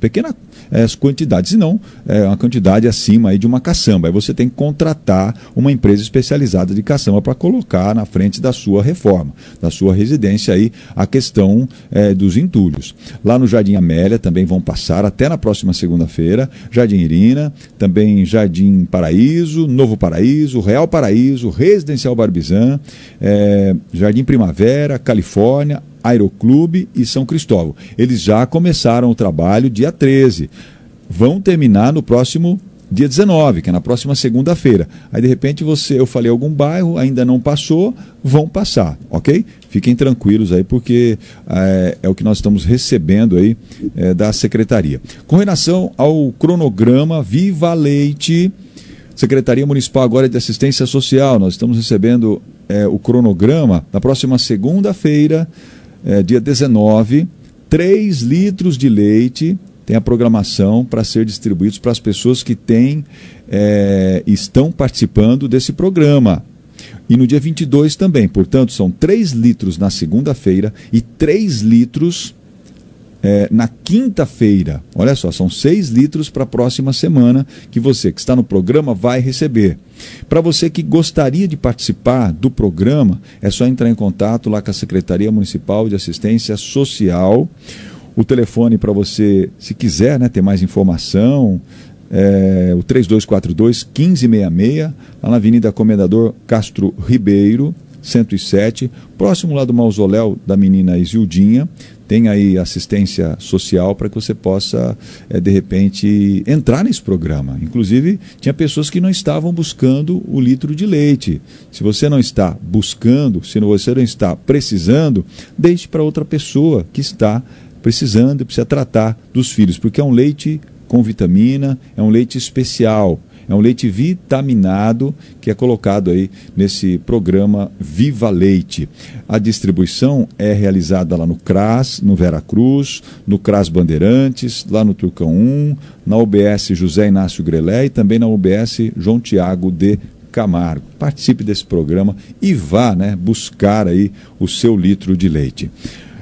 é, as quantidades, senão é uma quantidade acima aí de uma caçamba. Aí você tem que contratar uma empresa especializada de caçamba para colocar na frente da sua reforma, da sua residência aí, a questão é, dos entulhos. Lá no Jardim Amélia também vão passar até na próxima segunda-feira, Jardim Irina, também Jardim Paraíso, Novo Paraíso, Real Paraíso, Residencial Barbizan, é, Jardim Primavera, Califórnia, Aeroclube e São Cristóvão. Eles já começaram o trabalho dia treze. Vão terminar no próximo dia dezenove, que é na próxima segunda-feira. Aí, de repente, você, eu falei algum bairro, ainda não passou, vão passar, ok? Fiquem tranquilos aí, porque é, é o que nós estamos recebendo aí é, da Secretaria. Com relação ao cronograma Viva Leite, Secretaria Municipal agora de Assistência Social, nós estamos recebendo é, o cronograma na próxima segunda-feira, é, dia dezenove, três litros de leite, tem a programação para ser distribuídos para as pessoas que têm, é, estão participando desse programa. E no dia vinte e dois também, portanto, são três litros na segunda-feira e três litros é, na quinta-feira. Olha só, são seis litros para a próxima semana que você que está no programa vai receber. Para você que gostaria de participar do programa, é só entrar em contato lá com a Secretaria Municipal de Assistência Social. O telefone para você, se quiser, né, ter mais informação, é o três dois quatro dois, um cinco seis seis, lá na Avenida Comendador Castro Ribeiro, cento e sete, próximo lá do mausoléu da menina Isildinha. Tem aí assistência social para que você possa, é, de repente, entrar nesse programa. Inclusive, tinha pessoas que não estavam buscando o litro de leite. Se você não está buscando, se você não está precisando, deixe para outra pessoa que está precisando e precisa tratar dos filhos, porque é um leite com vitamina, é um leite especial, é um leite vitaminado que é colocado aí nesse programa Viva Leite. A distribuição é realizada lá no CRAS, no Veracruz, no CRAS Bandeirantes, lá no Turcão um, na U B S José Inácio Grelé e também na U B S João Tiago de Camargo. Participe desse programa e vá, né, buscar aí o seu litro de leite.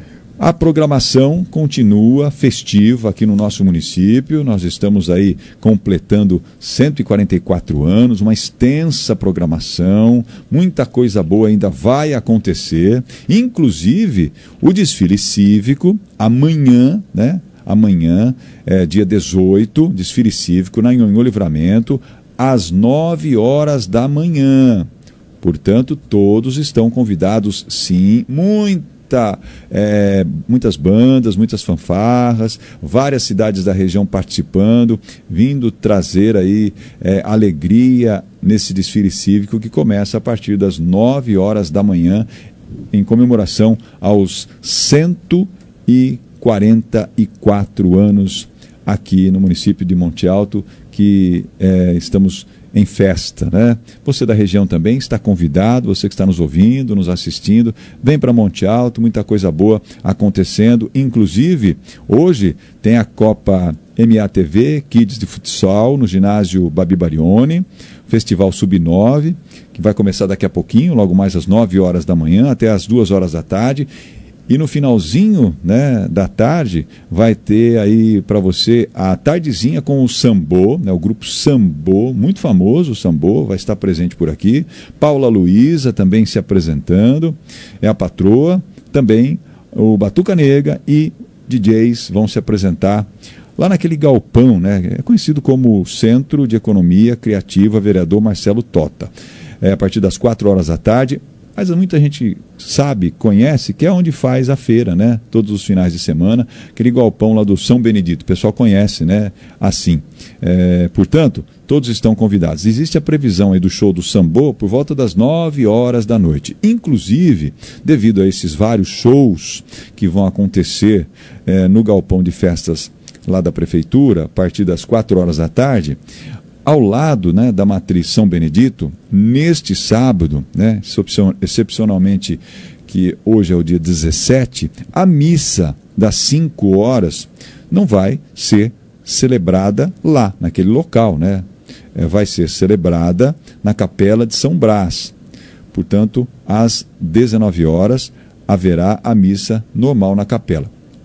A programação continua festiva aqui no nosso município. Nós estamos aí completando cento e quarenta e quatro anos, uma extensa programação, muita coisa boa ainda vai acontecer, inclusive o desfile cívico amanhã, né? Amanhã, é, dia dezoito, desfile cívico na Nhonhô Livramento, às nove horas da manhã. Portanto, todos estão convidados, sim, muito Tá, é, muitas bandas, muitas fanfarras, várias cidades da região participando, vindo trazer aí é, alegria nesse desfile cívico que começa a partir das nove horas da manhã, em comemoração aos cento e quarenta e quatro anos aqui no município de Monte Alto, que é, estamos em festa, né? Você da região também está convidado, você que está nos ouvindo, nos assistindo, vem para Monte Alto, muita coisa boa acontecendo, inclusive hoje tem a Copa M A T V Kids de Futsal no ginásio Babi Barione, Festival Sub nove, que vai começar daqui a pouquinho, logo mais às nove horas da manhã até às duas horas da tarde. E no finalzinho, né, da tarde vai ter aí para você a tardezinha com o Sambô, né, o grupo Sambô, muito famoso, o Sambô vai estar presente por aqui. Paula Luísa também se apresentando, é a patroa, também o Batuca Negra e D Js vão se apresentar lá naquele galpão, né, é conhecido como Centro de Economia Criativa Vereador Marcelo Tota. É a partir das quatro horas da tarde. Mas muita gente sabe, conhece, que é onde faz a feira, né? Todos os finais de semana, aquele galpão lá do São Benedito, o pessoal conhece, né? Assim. É, portanto, todos estão convidados. Existe a previsão aí do show do Sambô por volta das nove horas da noite. Inclusive, devido a esses vários shows que vão acontecer é, no galpão de festas lá da prefeitura, a partir das quatro horas da tarde, ao lado, né, da Matriz São Benedito, neste sábado, né, excepcionalmente, que hoje é o dia dezessete, a missa das cinco horas não vai ser celebrada lá, naquele local, né? É, vai ser celebrada na Capela de São Brás. Portanto, às dezenove horas haverá a missa normal na capela.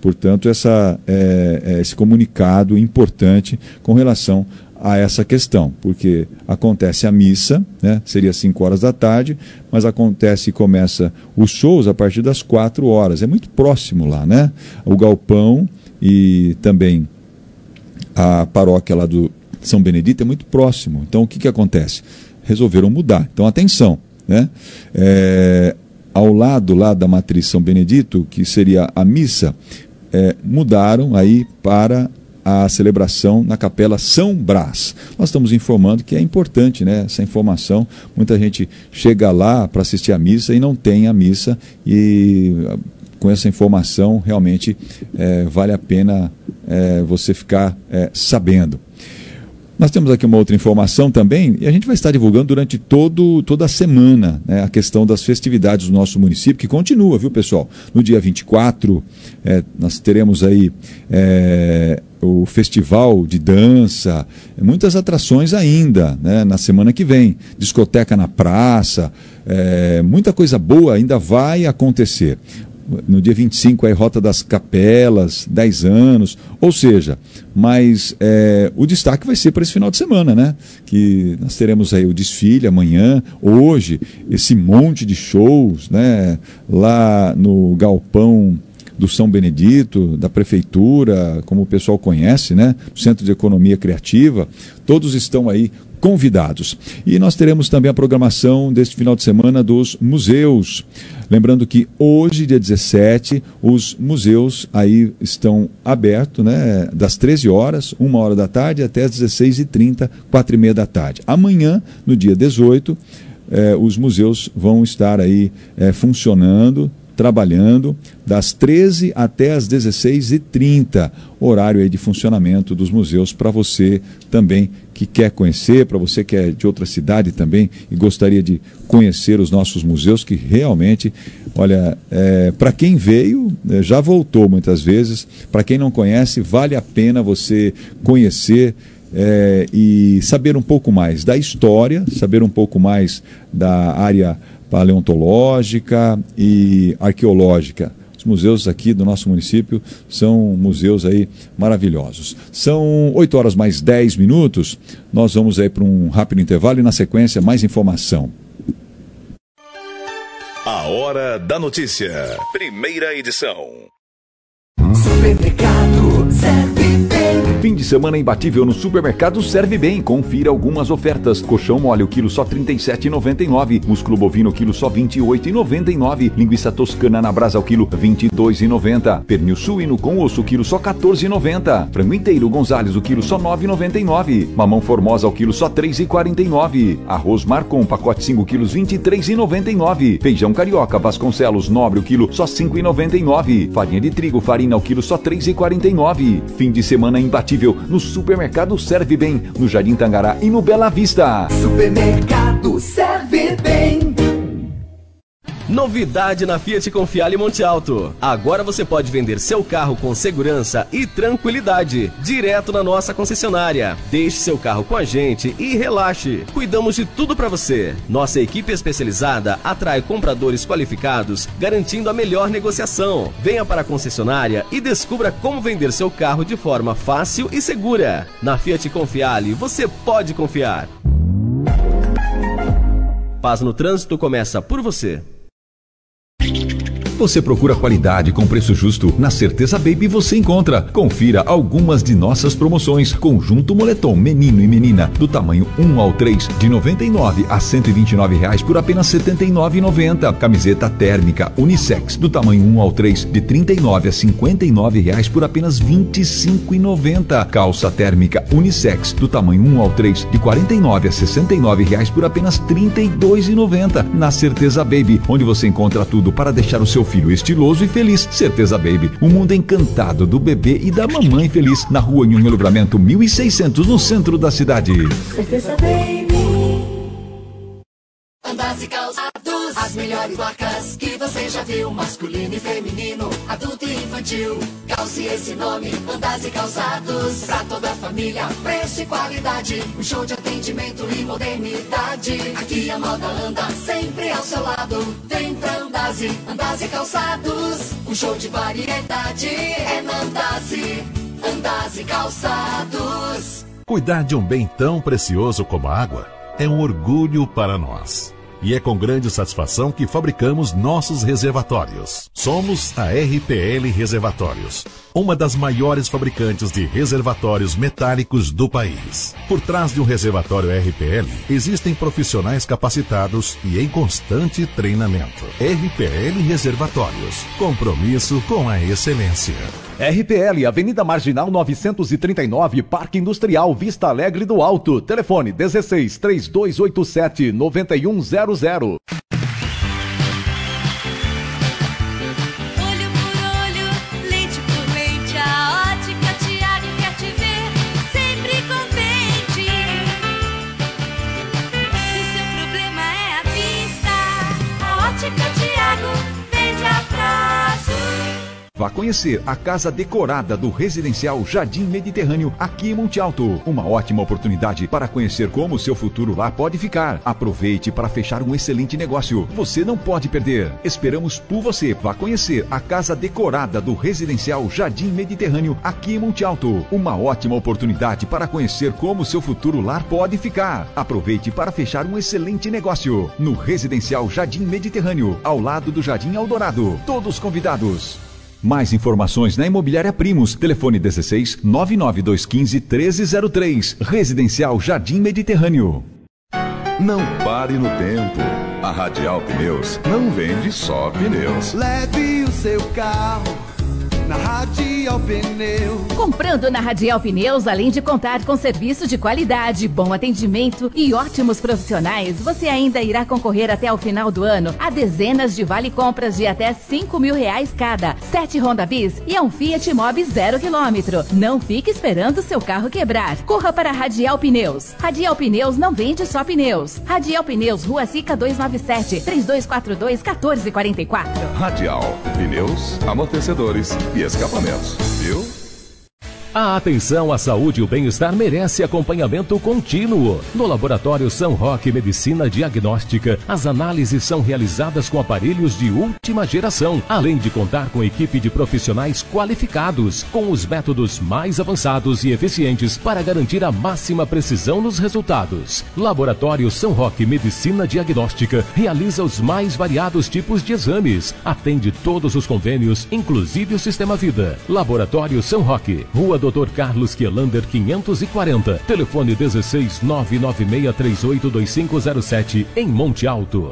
Portanto, essa, é, é esse comunicado importante com relação a essa questão, porque acontece a missa, né, seria cinco horas da tarde, mas acontece e começa os shows a partir das quatro horas, é muito próximo lá, né? O galpão e também a paróquia lá do São Benedito é muito próximo, então o que, que acontece? Resolveram mudar, então atenção, né? É, ao lado lá da matriz São Benedito, que seria a missa, é, mudaram aí para a celebração na Capela São Brás. Nós estamos informando que é importante, né, essa informação. Muita gente chega lá para assistir a missa e não tem a missa, e com essa informação realmente é, vale a pena é, você ficar é, sabendo. Nós temos aqui uma outra informação também, e a gente vai estar divulgando durante todo, toda a semana, né, a questão das festividades do nosso município, que continua, viu, pessoal? No dia vinte e quatro, é, nós teremos aí é, o festival de dança, muitas atrações ainda, né, na semana que vem, discoteca na praça, é, muita coisa boa ainda vai acontecer. No dia vinte e cinco, aí, Rota das Capelas, dez anos, ou seja, mas é, o destaque vai ser para esse final de semana, né? Que nós teremos aí o desfile amanhã, hoje, esse monte de shows, né? Lá no galpão do São Benedito, da Prefeitura, como o pessoal conhece, né? O Centro de Economia Criativa, todos estão aí convidados. E nós teremos também a programação deste final de semana dos museus. Lembrando que hoje, dia dezessete, os museus aí estão abertos, né, das treze horas, uma hora da tarde, até as dezesseis e trinta, quatro e meia da tarde. Amanhã, no dia dezoito, eh, os museus vão estar aí eh, funcionando, trabalhando das treze até as dezesseis e trinta, horário aí de funcionamento dos museus para você também que quer conhecer, para você que é de outra cidade também e gostaria de conhecer os nossos museus, que realmente, olha, é, para quem veio, é, já voltou muitas vezes, para quem não conhece, vale a pena você conhecer é, e saber um pouco mais da história, saber um pouco mais da área paleontológica e arqueológica. Os museus aqui do nosso município são museus aí maravilhosos. São oito horas mais dez minutos, nós vamos aí para um rápido intervalo e na sequência mais informação. A Hora da Notícia, primeira edição. Supermercado Serve Bem. Fim de semana imbatível no Supermercado Serve Bem. Confira algumas ofertas. Colchão mole, o quilo só trinta e sete reais e noventa e nove centavos. Músculo bovino, o quilo só vinte e oito reais e noventa e nove centavos. Linguiça toscana na brasa, o quilo vinte e dois reais e noventa centavos. Pernil suíno com osso, o quilo só quatorze reais e noventa centavos. Frango inteiro Gonzales, o quilo só nove reais e noventa e nove centavos. Mamão formosa, o quilo só três reais e quarenta e nove centavos. Arroz Marcon, pacote cinco quilos, vinte e três reais e noventa e nove centavos. Feijão carioca Vasconcelos nobre, o quilo só cinco reais e noventa e nove centavos. Farinha de trigo, farina, o quilo só três reais e quarenta e nove centavos. Fim de semana imbatível no Supermercado Serve Bem, no Jardim Tangará e no Bela Vista. Supermercado Serve Bem. Novidade na Fiat Confiale Monte Alto. Agora você pode vender seu carro com segurança e tranquilidade, direto na nossa concessionária. Deixe seu carro com a gente e relaxe. Cuidamos de tudo para você. Nossa equipe especializada atrai compradores qualificados, garantindo a melhor negociação. Venha para a concessionária e descubra como vender seu carro de forma fácil e segura. Na Fiat Confiale, você pode confiar. Paz no Trânsito começa por você. Você procura qualidade com preço justo? Na Certeza Baby você encontra. Confira algumas de nossas promoções. Conjunto moletom menino e menina do tamanho um ao três de noventa e nove a cento e vinte e nove reais por apenas setenta e nove reais e noventa centavos. Camiseta térmica unissex do tamanho um ao três de trinta e nove a cinquenta e nove reais por apenas vinte e cinco reais e noventa centavos. Calça térmica unissex do tamanho um ao três de quarenta e nove a sessenta e nove reais por apenas trinta e dois reais e noventa centavos. Na Certeza Baby, onde você encontra tudo para deixar o seu filho estiloso e feliz. Certeza Baby, o mundo encantado do bebê e da mamãe feliz. Na rua Nhonho Livramento mil e seiscentos, no centro da cidade. Certeza Baby. Andas e calçados, As melhores marcas que você já viu, masculino e feminino, adulto e infantil. Calce esse nome, Andazzi Calçados. Pra toda a família, preço e qualidade. Um show de atendimento e modernidade. Aqui a moda anda sempre ao seu lado. Vem pra Andazzi, Andazzi Calçados. Um show de variedade é na Andazzi, Andazzi Calçados. Cuidar de um bem tão precioso como a água é um orgulho para nós. E é com grande satisfação que fabricamos nossos reservatórios. Somos a R P L Reservatórios, uma das maiores fabricantes de reservatórios metálicos do país. Por trás de um reservatório R P L, existem profissionais capacitados e em constante treinamento. R P L Reservatórios, compromisso com a excelência. R P L, Avenida Marginal novecentos e trinta e nove, Parque Industrial, Vista Alegre do Alto. Telefone dezesseis, trinta e dois oitenta e sete, noventa e um zero zero. Olho por olho, leite por leite, a Ótica Tiago quer te ver sempre contente. Se seu problema é a vista, a Ótica Tiago vende a prazo. Vá conhecer a casa decorada do residencial Jardim Mediterrâneo aqui em Monte Alto. Uma ótima oportunidade para conhecer como o seu futuro lá pode ficar. Aproveite para fechar um excelente negócio. Você não pode perder. Esperamos por você. Vá conhecer a casa decorada do residencial Jardim Mediterrâneo aqui em Monte Alto. Uma ótima oportunidade para conhecer como o seu futuro lar pode ficar. Aproveite para fechar um excelente negócio no residencial Jardim Mediterrâneo, ao lado do Jardim Eldorado. Todos convidados. Mais informações na Imobiliária Primos. Telefone dezesseis, nove nove dois um cinco, treze zero três. Residencial Jardim Mediterrâneo. Não pare no tempo. A Radial Pneus não vende só pneus. Leve o seu carro na Radial Pneus. Comprando na Radial Pneus, além de contar com serviço de qualidade, bom atendimento e ótimos profissionais, você ainda irá concorrer até o final do ano a dezenas de vale-compras de até cinco mil reais cada, sete Honda Bis e a um Fiat Mobi zero quilômetro. Não fique esperando seu carro quebrar. Corra para a Radial Pneus. Radial Pneus não vende só pneus. Radial Pneus, Rua Sica duzentos e noventa e sete, três dois quatro dois, um quatro quatro quatro. Radial, pneus, amortecedores e escapamentos, viu? A atenção à saúde e o bem-estar merece acompanhamento contínuo. No Laboratório São Roque Medicina Diagnóstica, as análises são realizadas com aparelhos de última geração, além de contar com equipe de profissionais qualificados, com os métodos mais avançados e eficientes para garantir a máxima precisão nos resultados. Laboratório São Roque Medicina Diagnóstica realiza os mais variados tipos de exames, atende todos os convênios, inclusive o Sistema Vida. Laboratório São Roque, Rua doutor Carlos Kielander quinhentos e quarenta, telefone dezesseis, nove nove seis três oito dois cinco zero sete, em Monte Alto.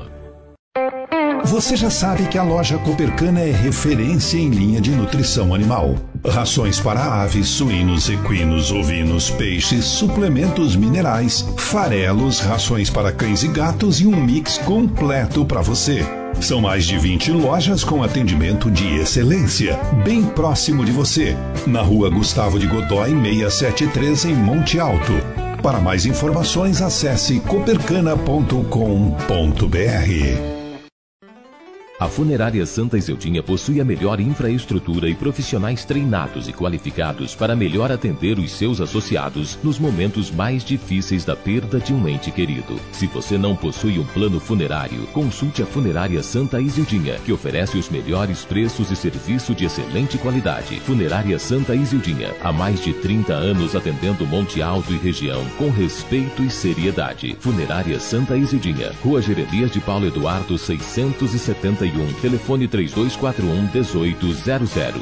Você já sabe que a loja Copercana é referência em linha de nutrição animal. Rações para aves, suínos, equinos, ovinos, peixes, suplementos minerais, farelos, rações para cães e gatos e um mix completo para você. São mais de vinte lojas com atendimento de excelência, bem próximo de você, na Rua Gustavo de Godói seiscentos e setenta e três, em Monte Alto. Para mais informações, acesse copercana ponto com ponto br. A Funerária Santa Iseldinha possui a melhor infraestrutura e profissionais treinados e qualificados para melhor atender os seus associados nos momentos mais difíceis da perda de um ente querido. Se você não possui um plano funerário, consulte a Funerária Santa Iseldinha, que oferece os melhores preços e serviço de excelente qualidade. Funerária Santa Iseldinha, há mais de trinta anos atendendo Monte Alto e região com respeito e seriedade. Funerária Santa Iseldinha, Rua Jeremias de Paulo Eduardo seiscentos e setenta e um, telefone três dois quatro um, um oito zero zero.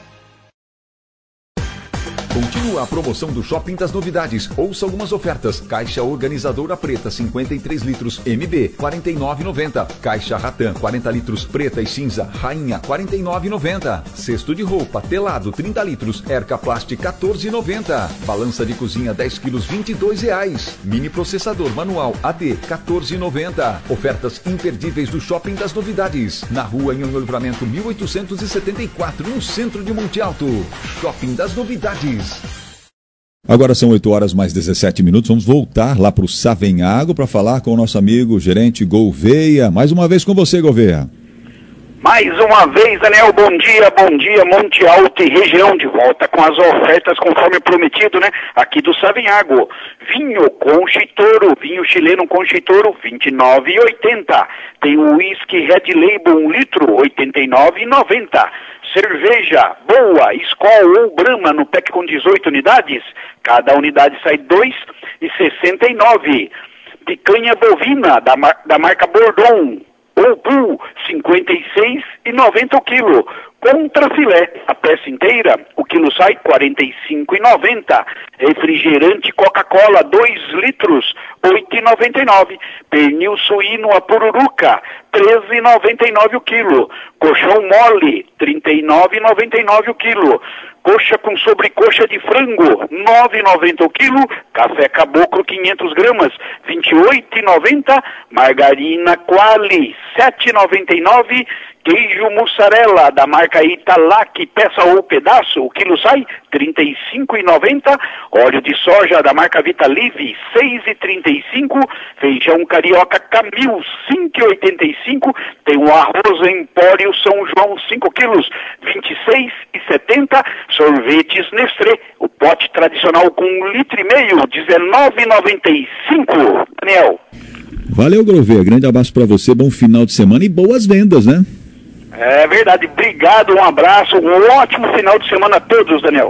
Continua a promoção do Shopping das Novidades. Ouça algumas ofertas. Caixa organizadora preta cinquenta e três litros M B quarenta e nove reais e noventa centavos. Caixa Ratan quarenta litros preta e cinza Rainha quarenta e nove reais e noventa centavos. Cesto de roupa telado trinta litros Erca Plast quatorze reais e noventa centavos. Balança de cozinha dez quilos vinte e dois reais. Mini processador manual A D quatorze reais e noventa centavos. Ofertas imperdíveis do Shopping das Novidades. Na rua Nhonhô Livramento mil oitocentos e setenta e quatro, no centro de Monte Alto. Shopping das Novidades. Agora são oito horas mais dezessete minutos, vamos voltar lá para o Savenhago para falar com o nosso amigo gerente Gouveia. Mais uma vez com você, Gouveia. Mais uma vez, Daniel, bom dia, bom dia, Monte Alto e região, de volta com as ofertas conforme prometido, né, aqui do Savenhago. Vinho Conchitoro, vinho chileno Conchitoro, vinte e nove reais e oitenta centavos. Tem o whisky Red Label, um litro, oitenta e nove reais e noventa centavos. Cerveja boa, Skol ou Brahma no pack com dezoito unidades, cada unidade sai dois reais e sessenta e nove centavos. Picanha bovina da, mar da marca Bordon ou Bull, cinquenta e seis reais e noventa centavos o quilo. Contra filé, a peça inteira, o quilo sai quarenta e cinco reais e noventa centavos. Refrigerante Coca-Cola, dois litros, oito reais e noventa e nove centavos. Pernil suíno a pururuca, treze reais e noventa e nove centavos o quilo. Colchão mole, trinta e nove reais e noventa e nove centavos o quilo. Coxa com sobrecoxa de frango, nove reais e noventa centavos o quilo. Café Caboclo, quinhentas gramas, vinte e oito reais e noventa centavos. Margarina Quali, sete reais e noventa e nove centavos. Queijo mussarela da marca Italac, peça ou pedaço, o quilo sai trinta e cinco reais e noventa centavos. Óleo de soja da marca Vitalive, seis reais e trinta e cinco centavos. Feijão carioca Camil, cinco reais e oitenta e cinco centavos. Tem o arroz Empório São João, cinco quilos, vinte e seis reais e setenta centavos. Sorvetes Nestlé, o pote tradicional com um litro e meio, dezenove reais e noventa e cinco centavos. Daniel. Valeu, Gouveia. Grande abraço para você, bom final de semana e boas vendas, né? É verdade, obrigado, um abraço, um ótimo final de semana a todos, Daniel.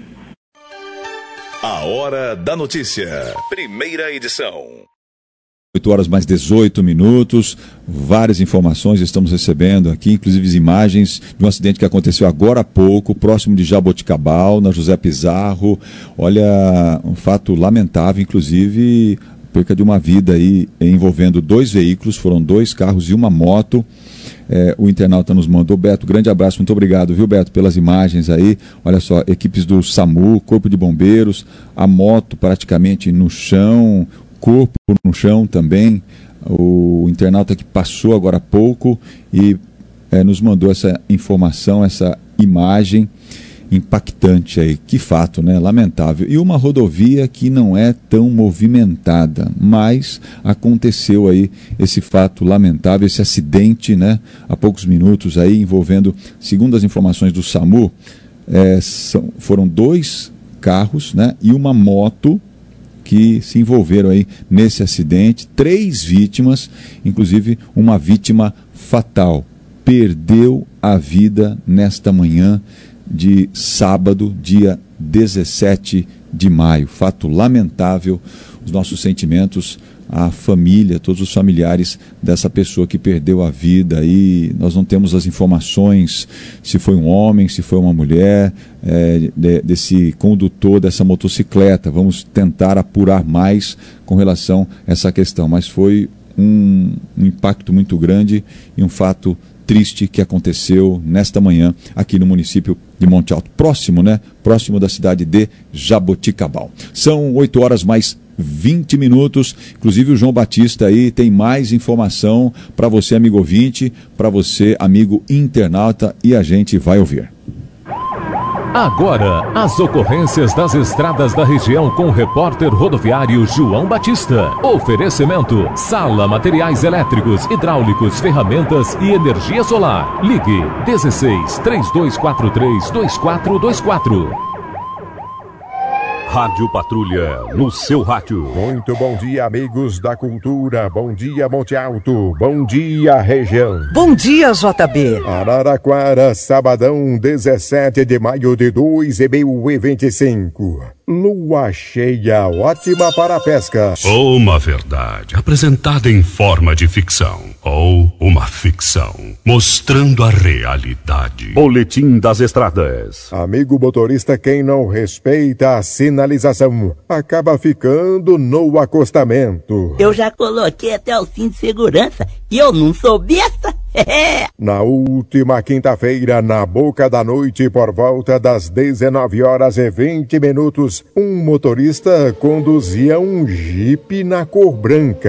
A Hora da Notícia, primeira edição. oito horas mais dezoito minutos, várias informações estamos recebendo aqui, inclusive imagens de um acidente que aconteceu agora há pouco, próximo de Jaboticabal, na José Pizarro. Olha, um fato lamentável, inclusive perca de uma vida aí envolvendo dois veículos, foram dois carros e uma moto. É, o internauta nos mandou. Beto, grande abraço, muito obrigado, viu, Beto, pelas imagens aí. Olha só, equipes do SAMU, Corpo de Bombeiros, a moto praticamente no chão, corpo no chão também. O internauta que passou agora há pouco e é, nos mandou essa informação, essa imagem impactante aí. Que fato, né? Lamentável. E uma rodovia que não é tão movimentada, mas aconteceu aí esse fato lamentável, esse acidente, né? Há poucos minutos aí, envolvendo, segundo as informações do SAMU, é, são, foram dois carros, né? E uma moto que se envolveram aí nesse acidente. Três vítimas, inclusive uma vítima fatal. Perdeu a vida nesta manhã de sábado, dia dezessete de maio. Fato lamentável. Os nossos sentimentos à família, todos os familiares dessa pessoa que perdeu a vida. E nós não temos as informações se foi um homem, se foi uma mulher, é, de, desse condutor dessa motocicleta. Vamos tentar apurar mais com relação a essa questão. Mas foi um, um impacto muito grande e um fato triste que aconteceu nesta manhã aqui no município de Monte Alto, próximo, né? Próximo da cidade de Jaboticabal. São oito horas mais vinte minutos, inclusive o João Batista aí tem mais informação para você, amigo ouvinte, para você, amigo internauta, e a gente vai ouvir. Agora, as ocorrências das estradas da região com o repórter rodoviário João Batista. Oferecimento: Sala Materiais Elétricos, Hidráulicos, Ferramentas e Energia Solar. Ligue dezesseis, três dois quatro três, dois quatro dois quatro. Rádio Patrulha, no seu rádio. Muito bom dia, amigos da cultura. Bom dia, Monte Alto. Bom dia, região. Bom dia, J B. Araraquara, sabadão, dezessete de maio de dois mil e vinte e cinco. Lua cheia, ótima para a pesca. Uma verdade apresentada em forma de ficção. Ou uma ficção mostrando a realidade. Boletim das estradas. Amigo motorista, quem não respeita a sinalização acaba ficando no acostamento. Eu já coloquei até o cinto de segurança e eu não sou besta. Na última quinta-feira, na boca da noite, por volta das dezenove horas e vinte minutos, um motorista conduzia um Jeep na cor branca.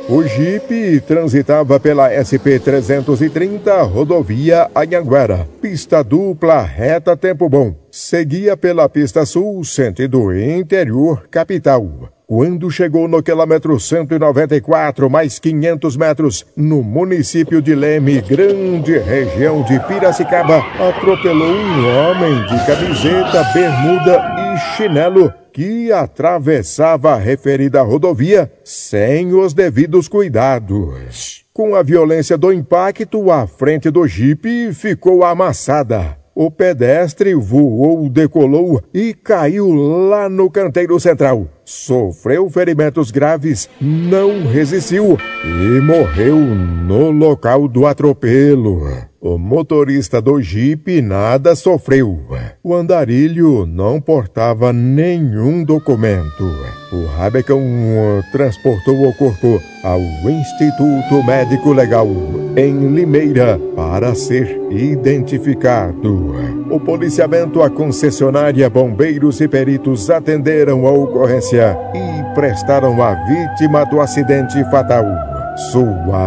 O Jeep transitava pela S P trezentos e trinta, rodovia Anhanguera. Pista dupla, reta, tempo bom. Seguia pela pista sul, sentido interior, capital. Quando chegou no quilômetro cento e noventa e quatro, mais quinhentos metros, no município de Leme, grande região de Piracicaba, atropelou um homem de camiseta, bermuda e chinelo que atravessava a referida rodovia sem os devidos cuidados. Com a violência do impacto, a frente do Jeep ficou amassada. O pedestre voou, decolou e caiu lá no canteiro central. Sofreu ferimentos graves, não resistiu e morreu no local do atropelo. O motorista do Jeep nada sofreu. O andarilho não portava nenhum documento. O Rabecão transportou o corpo ao Instituto Médico Legal, em Limeira, para ser identificado. O policiamento, a concessionária, bombeiros e peritos atenderam a ocorrência e prestaram à vítima do acidente fatal sua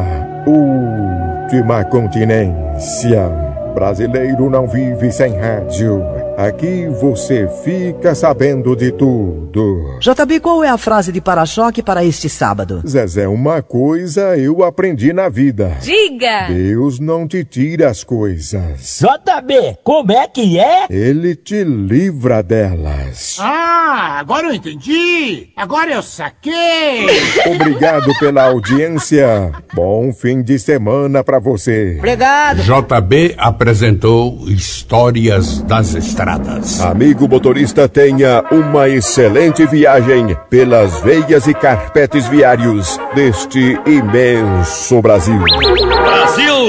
última continência. Brasileiro não vive sem rádio. Aqui você fica sabendo de tudo. J B, qual é a frase de para-choque para este sábado? Zezé, uma coisa eu aprendi na vida. Diga! Deus não te tira as coisas. J B, como é que é? Ele te livra delas. Ah, agora eu entendi. Agora eu saquei. Obrigado pela audiência. Bom fim de semana pra você. Obrigado. J B apresentou Histórias das Estradas. Amigo motorista, tenha uma excelente viagem pelas veias e carpetes viários deste imenso Brasil. Brasil!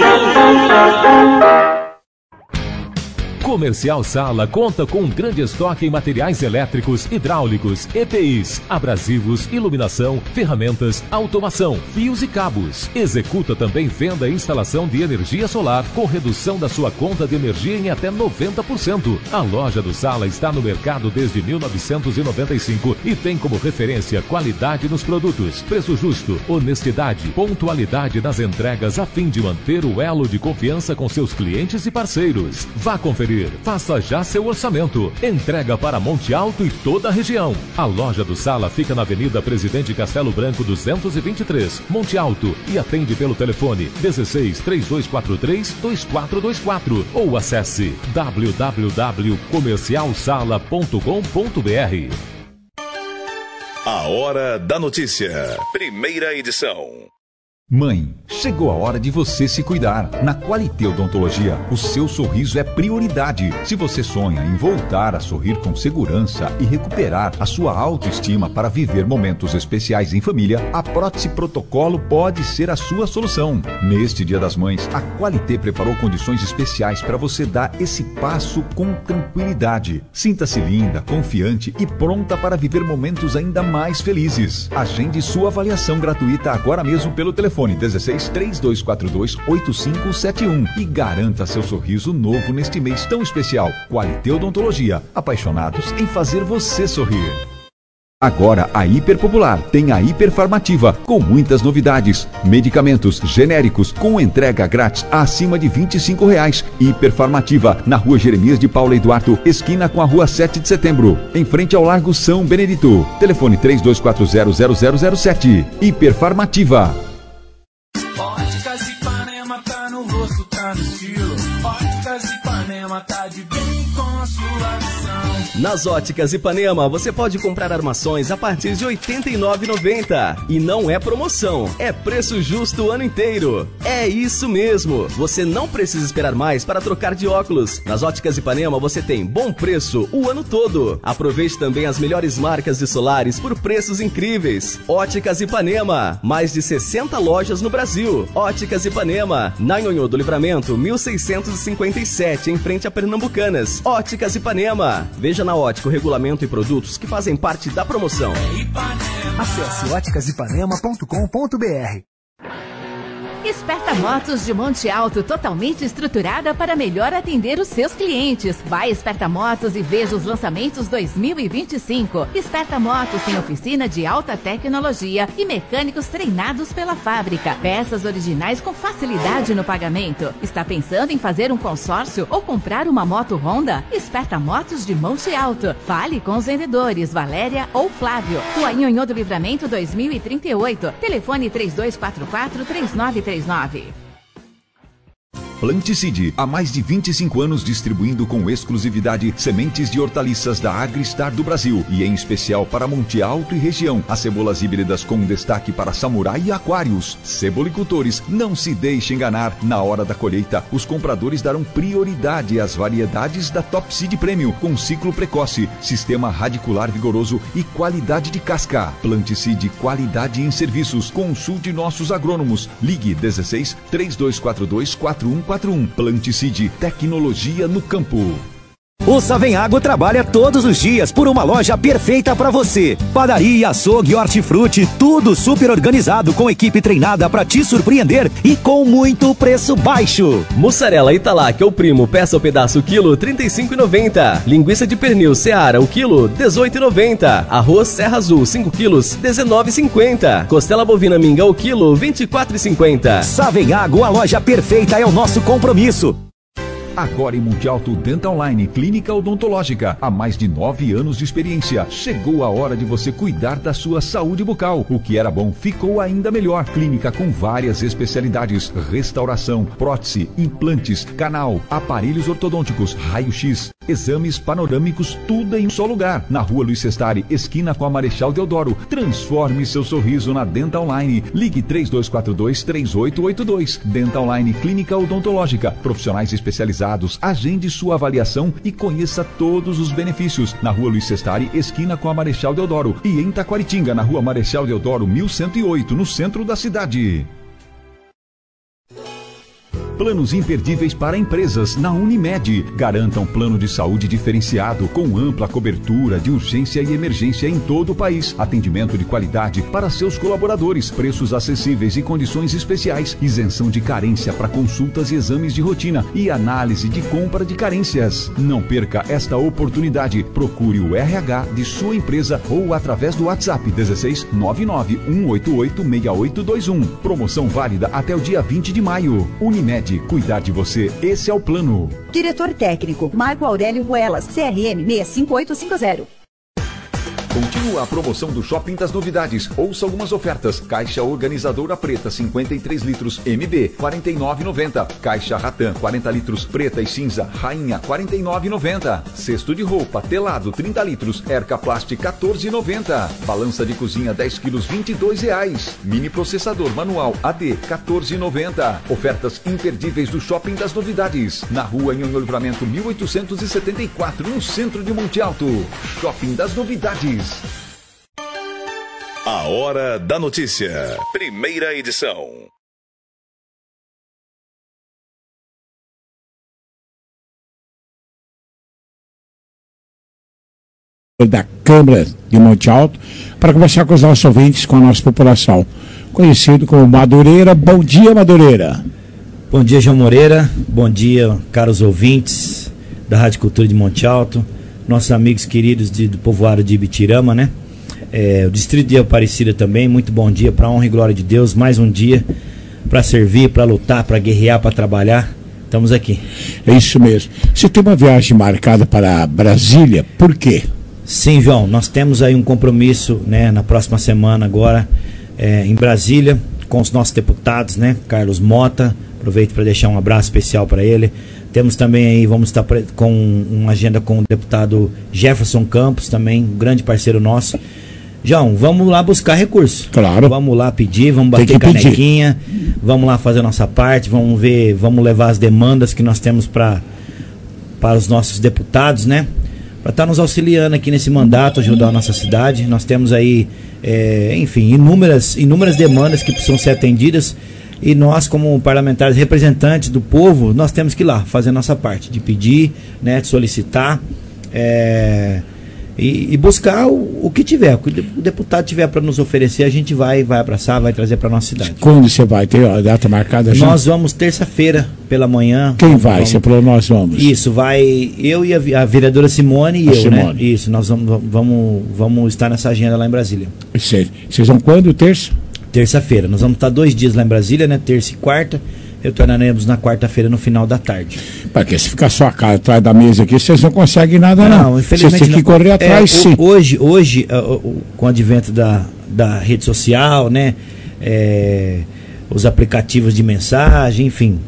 Comercial Sala conta com um grande estoque em materiais elétricos, hidráulicos, E P Is, abrasivos, iluminação, ferramentas, automação, fios e cabos. Executa também venda e instalação de energia solar com redução da sua conta de energia em até noventa por cento. A loja do Sala está no mercado desde mil novecentos e noventa e cinco e tem como referência qualidade nos produtos, preço justo, honestidade, pontualidade nas entregas a fim de manter o elo de confiança com seus clientes e parceiros. Vá conferir. Faça já seu orçamento. Entrega para Monte Alto e toda a região. A loja do Sala fica na Avenida Presidente Castelo Branco duzentos e vinte e três, Monte Alto, e atende pelo telefone dezesseis, três dois quatro três, dois quatro dois quatro ou acesse w w w ponto comercial sala ponto com ponto b r. A Hora da Notícia. Primeira edição. Mãe, chegou a hora de você se cuidar. Na Qualité Odontologia, o seu sorriso é prioridade. Se você sonha em voltar a sorrir com segurança e recuperar a sua autoestima para viver momentos especiais em família, a Prótese Protocolo pode ser a sua solução. Neste Dia das Mães, a Qualité preparou condições especiais para você dar esse passo com tranquilidade. Sinta-se linda, confiante e pronta para viver momentos ainda mais felizes. Agende sua avaliação gratuita agora mesmo pelo telefone dezesseis, três dois quatro dois, oito cinco sete um e garanta seu sorriso novo neste mês tão especial. Qualité Odontologia, apaixonados em fazer você sorrir. Agora a Hiperpopular tem a Hiperfarmativa, com muitas novidades. Medicamentos genéricos com entrega grátis acima de vinte e cinco reais. Hiperfarmativa, na rua Jeremias de Paula Eduardo, esquina com a rua sete de setembro, em frente ao Largo São Benedito. Telefone três dois quatro zero, zero zero zero sete. Hiperfarmativa. Óticas Ipanema tá no rosto, tá no estilo. Óticas Ipanema tá de bem com a sua visão. Nas Óticas Ipanema, você pode comprar armações a partir de oitenta e nove reais e noventa centavos. E não é promoção, é preço justo o ano inteiro. É isso mesmo, você não precisa esperar mais para trocar de óculos. Nas Óticas Ipanema você tem bom preço o ano todo. Aproveite também as melhores marcas de solares por preços incríveis. Óticas Ipanema, mais de sessenta lojas no Brasil. Óticas Ipanema, na Nhonhô do Livramento, mil seiscentos e cinquenta e sete, em frente a Pernambucanas. Óticas Ipanema, veja na Ótica o regulamento e produtos que fazem parte da promoção. Acesse óticas ipanema ponto com ponto b r. Esperta Motos de Monte Alto, totalmente estruturada para melhor atender os seus clientes. Vai Esperta Motos e veja os lançamentos dois mil e vinte e cinco. Esperta Motos tem oficina de alta tecnologia e mecânicos treinados pela fábrica. Peças originais com facilidade no pagamento. Está pensando em fazer um consórcio ou comprar uma moto Honda? Esperta Motos de Monte Alto. Fale com os vendedores Valéria ou Flávio. Rua Nhonhô do Livramento dois mil e trinta e oito. Telefone três dois quatro quatro, três nove três nove. Planticide, há mais de vinte e cinco anos distribuindo com exclusividade sementes de hortaliças da Agristar do Brasil e em especial para Monte Alto e região. As cebolas híbridas com destaque para Samurai e Aquários. Cebolicultores, não se deixe enganar. Na hora da colheita, os compradores darão prioridade às variedades da Top Seed Premium com ciclo precoce, sistema radicular vigoroso e qualidade de casca. Planticide, qualidade em serviços. Consulte nossos agrônomos. Ligue dezesseis, três dois quatro dois, quatro um quatro um. Planticide, tecnologia no campo. O Savenhago trabalha todos os dias por uma loja perfeita para você. Padaria, açougue, hortifruti, tudo super organizado com equipe treinada para te surpreender e com muito preço baixo. Mussarela Italac ou Primo, peça o pedaço quilo trinta e cinco reais e noventa centavos. Linguiça de pernil Seara o quilo dezoito reais e noventa centavos. Arroz Serra Azul cinco quilos dezenove reais e cinquenta centavos. Costela bovina Minga o quilo vinte e quatro reais e cinquenta centavos. Savenhago, a loja perfeita é o nosso compromisso. Agora em Monte Alto Dental Line, clínica odontológica. Há mais de nove anos de experiência. Chegou a hora de você cuidar da sua saúde bucal. O que era bom ficou ainda melhor. Clínica com várias especialidades. Restauração, prótese, implantes, canal, aparelhos ortodônticos, raio-x, exames panorâmicos, tudo em um só lugar. Na rua Luiz Sestari, esquina com a Marechal Deodoro. Transforme seu sorriso na Dental Line. Ligue três dois quatro dois, três oito oito dois. Dental Line, clínica odontológica. Profissionais especializados. Agende sua avaliação e conheça todos os benefícios. Na rua Luiz Sestari, esquina com a Marechal Deodoro. E em Taquaritinga, na rua Marechal Deodoro, mil cento e oito, no centro da cidade. Planos imperdíveis para empresas na Unimed. Garanta um plano de saúde diferenciado com ampla cobertura de urgência e emergência em todo o país. Atendimento de qualidade para seus colaboradores. Preços acessíveis e condições especiais. Isenção de carência para consultas e exames de rotina e análise de compra de carências. Não perca esta oportunidade. Procure o R H de sua empresa ou através do WhatsApp dezesseis, nove nove um oito oito, seis oito dois um. Promoção válida até o dia vinte de maio. Unimed. Cuidar de você, esse é o plano. Diretor técnico, Marco Aurélio Ruelas, C R M seis cinco oito cinco zero. Continua a promoção do Shopping das Novidades. Ouça algumas ofertas. Caixa organizadora preta cinquenta e três litros M B quarenta e nove reais e noventa centavos. Caixa Ratan quarenta litros preta e cinza Rainha quarenta e nove reais e noventa centavos. Cesto de roupa telado trinta litros Erca Plast quatorze reais e noventa centavos. Balança de cozinha dez quilos vinte e dois reais. Mini processador manual A D quatorze reais e noventa centavos. Ofertas imperdíveis do Shopping das Novidades. Na rua Nhonhô Livramento mil oitocentos e setenta e quatro, no centro de Monte Alto. Shopping das Novidades. A Hora da Notícia. Primeira edição. Da Câmara de Monte Alto para conversar com os nossos ouvintes, com a nossa população. Conhecido como Madureira. Bom dia, Madureira. Bom dia, João Moreira. Bom dia, caros ouvintes da Rádio Cultura de Monte Alto. Nossos amigos queridos de, do povoado de Ibitirama, né? É, o Distrito de Aparecida também, muito bom dia, para a honra e glória de Deus, mais um dia para servir, para lutar, para guerrear, para trabalhar, estamos aqui. É isso mesmo. Você tem uma viagem marcada para Brasília, por quê? Sim, João, nós temos aí um compromisso, né, na próxima semana agora, é, em Brasília, com os nossos deputados, né, Carlos Mota, aproveito para deixar um abraço especial para ele. Temos também aí, vamos estar com uma agenda com o deputado Jefferson Campos, também um grande parceiro nosso. João, vamos lá buscar recursos. Claro. Vamos lá pedir, vamos bater canequinha, pedir. Vamos lá fazer a nossa parte, vamos ver, vamos levar as demandas que nós temos para para os nossos deputados, né? Para estar nos auxiliando aqui nesse mandato, ajudar a nossa cidade. Nós temos aí, é, enfim, inúmeras, inúmeras demandas que precisam ser atendidas e nós, como parlamentares representantes do povo, nós temos que ir lá fazer a nossa parte, de pedir, né, de solicitar, é... e, e buscar o, o que tiver, o que o deputado tiver para nos oferecer, a gente vai, vai abraçar, vai trazer para nossa cidade. Quando você vai ter a data marcada já? Nós vamos terça-feira pela manhã. Quem vai? Vamos, você falou nós vamos. Isso, vai eu e a, a vereadora Simone e a eu, Simone. né? Isso, nós vamos, vamos, vamos estar nessa agenda lá em Brasília. Vocês vão quando? Terça? Terça-feira. Nós vamos estar dois dias lá em Brasília, né? Terça e quarta. Retornaremos na quarta-feira no final da tarde. Porque se ficar só a cara atrás da mesa aqui, vocês não conseguem nada, não. Não, infelizmente. Vocês têm que correr atrás, é, sim. Hoje, hoje uh, uh, com o advento da, da rede social, né? É, os aplicativos de mensagem, enfim.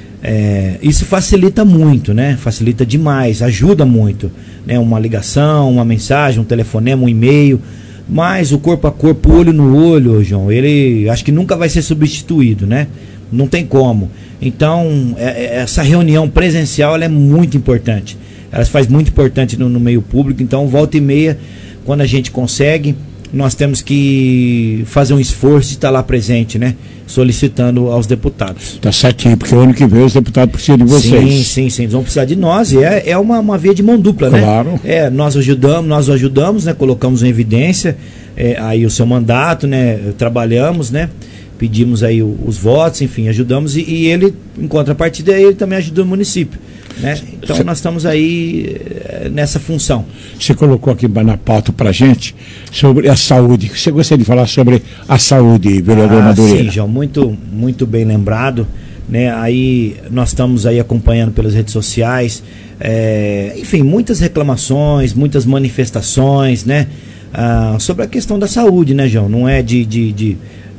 É, isso facilita muito, né? Facilita demais, ajuda muito. Né? Uma ligação, uma mensagem, um telefonema, um e-mail. Mas o corpo a corpo, olho no olho, João, ele acho que nunca vai ser substituído, né? Não tem como. Então, é, essa reunião presencial ela é muito importante. Ela se faz muito importante no, no meio público. Então, volta e meia, quando a gente consegue, nós temos que fazer um esforço de estar lá presente, né? Solicitando aos deputados. Tá certinho, porque o ano que vem os deputados precisam de vocês. Sim, sim, sim. Eles vão precisar de nós. E é, é uma, uma via de mão dupla, né? Claro. É, nós ajudamos, nós o ajudamos, né? Colocamos em evidência é, aí o seu mandato, né? Trabalhamos, né? Pedimos aí o, os votos, enfim, ajudamos e, e ele, em contrapartida, ele também ajudou o município, né? Então Cê... nós estamos aí é, nessa função. Você colocou aqui na pauta pra gente sobre a saúde. Você gostaria de falar sobre a saúde, vereador ah, Madureira? Sim, João, muito, muito bem lembrado, né? Aí nós estamos aí acompanhando pelas redes sociais, é, enfim, muitas reclamações, muitas manifestações, né? Ah, sobre a questão da saúde, né, João? Não é de... de, de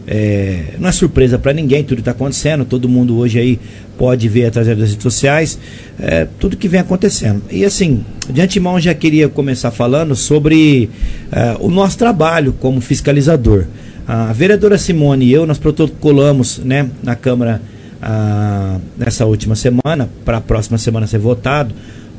É, não é surpresa para ninguém, tudo está acontecendo, todo mundo hoje aí pode ver através das redes sociais é, tudo que vem acontecendo. E assim, de antemão já queria começar falando sobre é, o nosso trabalho como fiscalizador. A vereadora Simone e eu, nós protocolamos, né, na Câmara a, nessa última semana, para a próxima semana ser votado,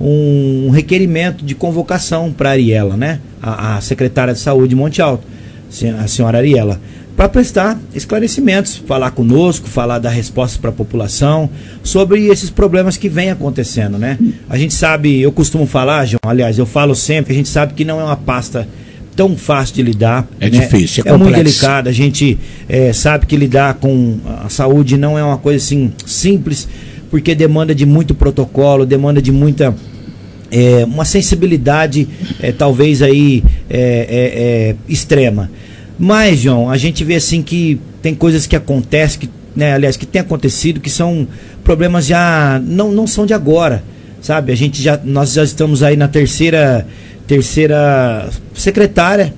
um, um requerimento de convocação para a Ariela, né, a, a secretária de Saúde de Monte Alto, a senhora Ariela, para prestar esclarecimentos, falar conosco, falar dar respostas para a população sobre esses problemas que vêm acontecendo, né? A gente sabe, eu costumo falar, João, aliás, eu falo sempre, a gente sabe que não é uma pasta tão fácil de lidar. É né? difícil, é, é complexo. muito delicado, a gente é, sabe que lidar com a saúde não é uma coisa assim simples, porque demanda de muito protocolo, demanda de muita... É, uma sensibilidade, é, talvez aí, é, é, é, extrema. Mas, João, a gente vê assim que tem coisas que acontecem, que, né, aliás, que tem acontecido, que são problemas já, não, não são de agora, sabe? A gente já, nós já estamos aí na terceira, terceira secretária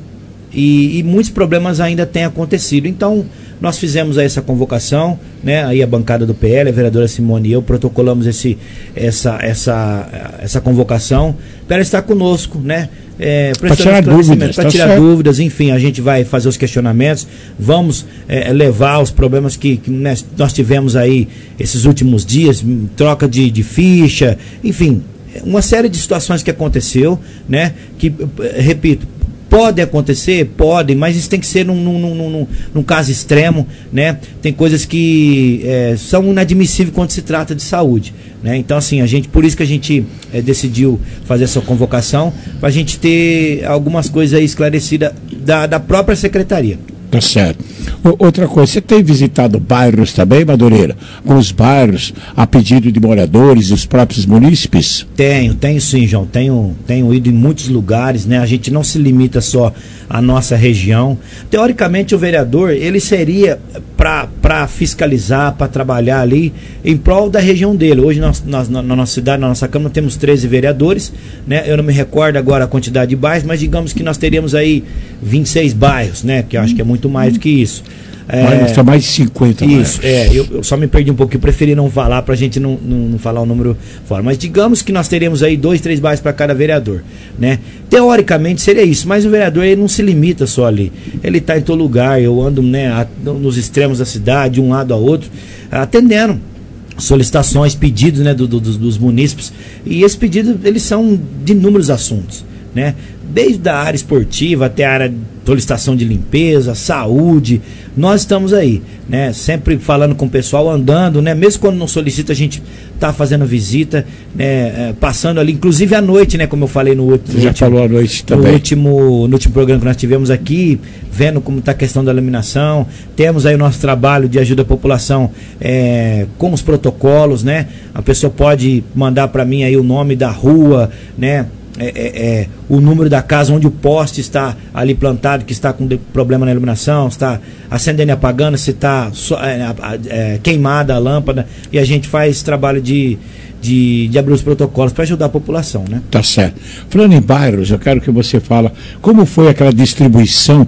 e, e muitos problemas ainda têm acontecido. Então, nós fizemos aí essa convocação, né? Aí a bancada do P L, a vereadora Simone e eu protocolamos esse, essa, essa, essa convocação para ela estar conosco, né? É, para tirar dúvidas, para tá tirar certo. dúvidas, enfim, a gente vai fazer os questionamentos, vamos é, levar os problemas que, que né, nós tivemos aí esses últimos dias, troca de, de ficha, enfim, uma série de situações que aconteceu, né? Que, repito, pode acontecer, pode, mas isso tem que ser num, num, num, num, num caso extremo, né? Tem coisas que é, são inadmissíveis quando se trata de saúde, né? Então, assim, a gente, por isso que a gente é, decidiu fazer essa convocação, para a gente ter algumas coisas aí esclarecidas da, da própria secretaria. Tá certo. O, outra coisa, você tem visitado bairros também, Madureira? Com os bairros a pedido de moradores, dos próprios munícipes? Tenho, tenho sim, João. Tenho, tenho ido em muitos lugares, né? A gente não se limita só à nossa região. Teoricamente, o vereador, ele seria para fiscalizar, para trabalhar ali em prol da região dele. Hoje, nós, nós, na nossa cidade, na nossa Câmara, temos treze vereadores, né? Eu não me recordo agora a quantidade de bairros, mas digamos que nós teríamos aí vinte e seis bairros, né? Que eu acho que é muito mais do que isso. É, são mais de cinquenta. Isso, é, eu, eu só me perdi um pouco, eu preferi não falar para a gente não, não, não falar o número fora. Mas digamos que nós teremos aí dois, três bairros para cada vereador, né? Teoricamente seria isso, mas o vereador ele não se limita só ali. Ele está em todo lugar, eu ando, né, a, nos extremos da cidade, de um lado a outro, atendendo solicitações, pedidos, né, do, do, dos munícipes. E esses pedidos, eles são de inúmeros assuntos, né? Desde a área esportiva até a área de solicitação de limpeza, saúde, nós estamos aí, né? Sempre falando com o pessoal, andando, né? Mesmo quando não solicita, a gente tá fazendo visita, né? É, passando ali, inclusive à noite, né? Como eu falei no outro, Você já último, falou à noite também. no último, no último programa que nós tivemos aqui, vendo como está a questão da iluminação. Temos aí o nosso trabalho de ajuda à população é, com os protocolos, né? A pessoa pode mandar para mim aí o nome da rua, né? É, é, é, o número da casa onde o poste está ali plantado, que está com de, problema na iluminação, está acendendo e apagando, se está so, é, é, queimada a lâmpada, e a gente faz trabalho de, de, de abrir os protocolos para ajudar a população, né? Tá certo. Falando em bairros, eu quero que você fale como foi aquela distribuição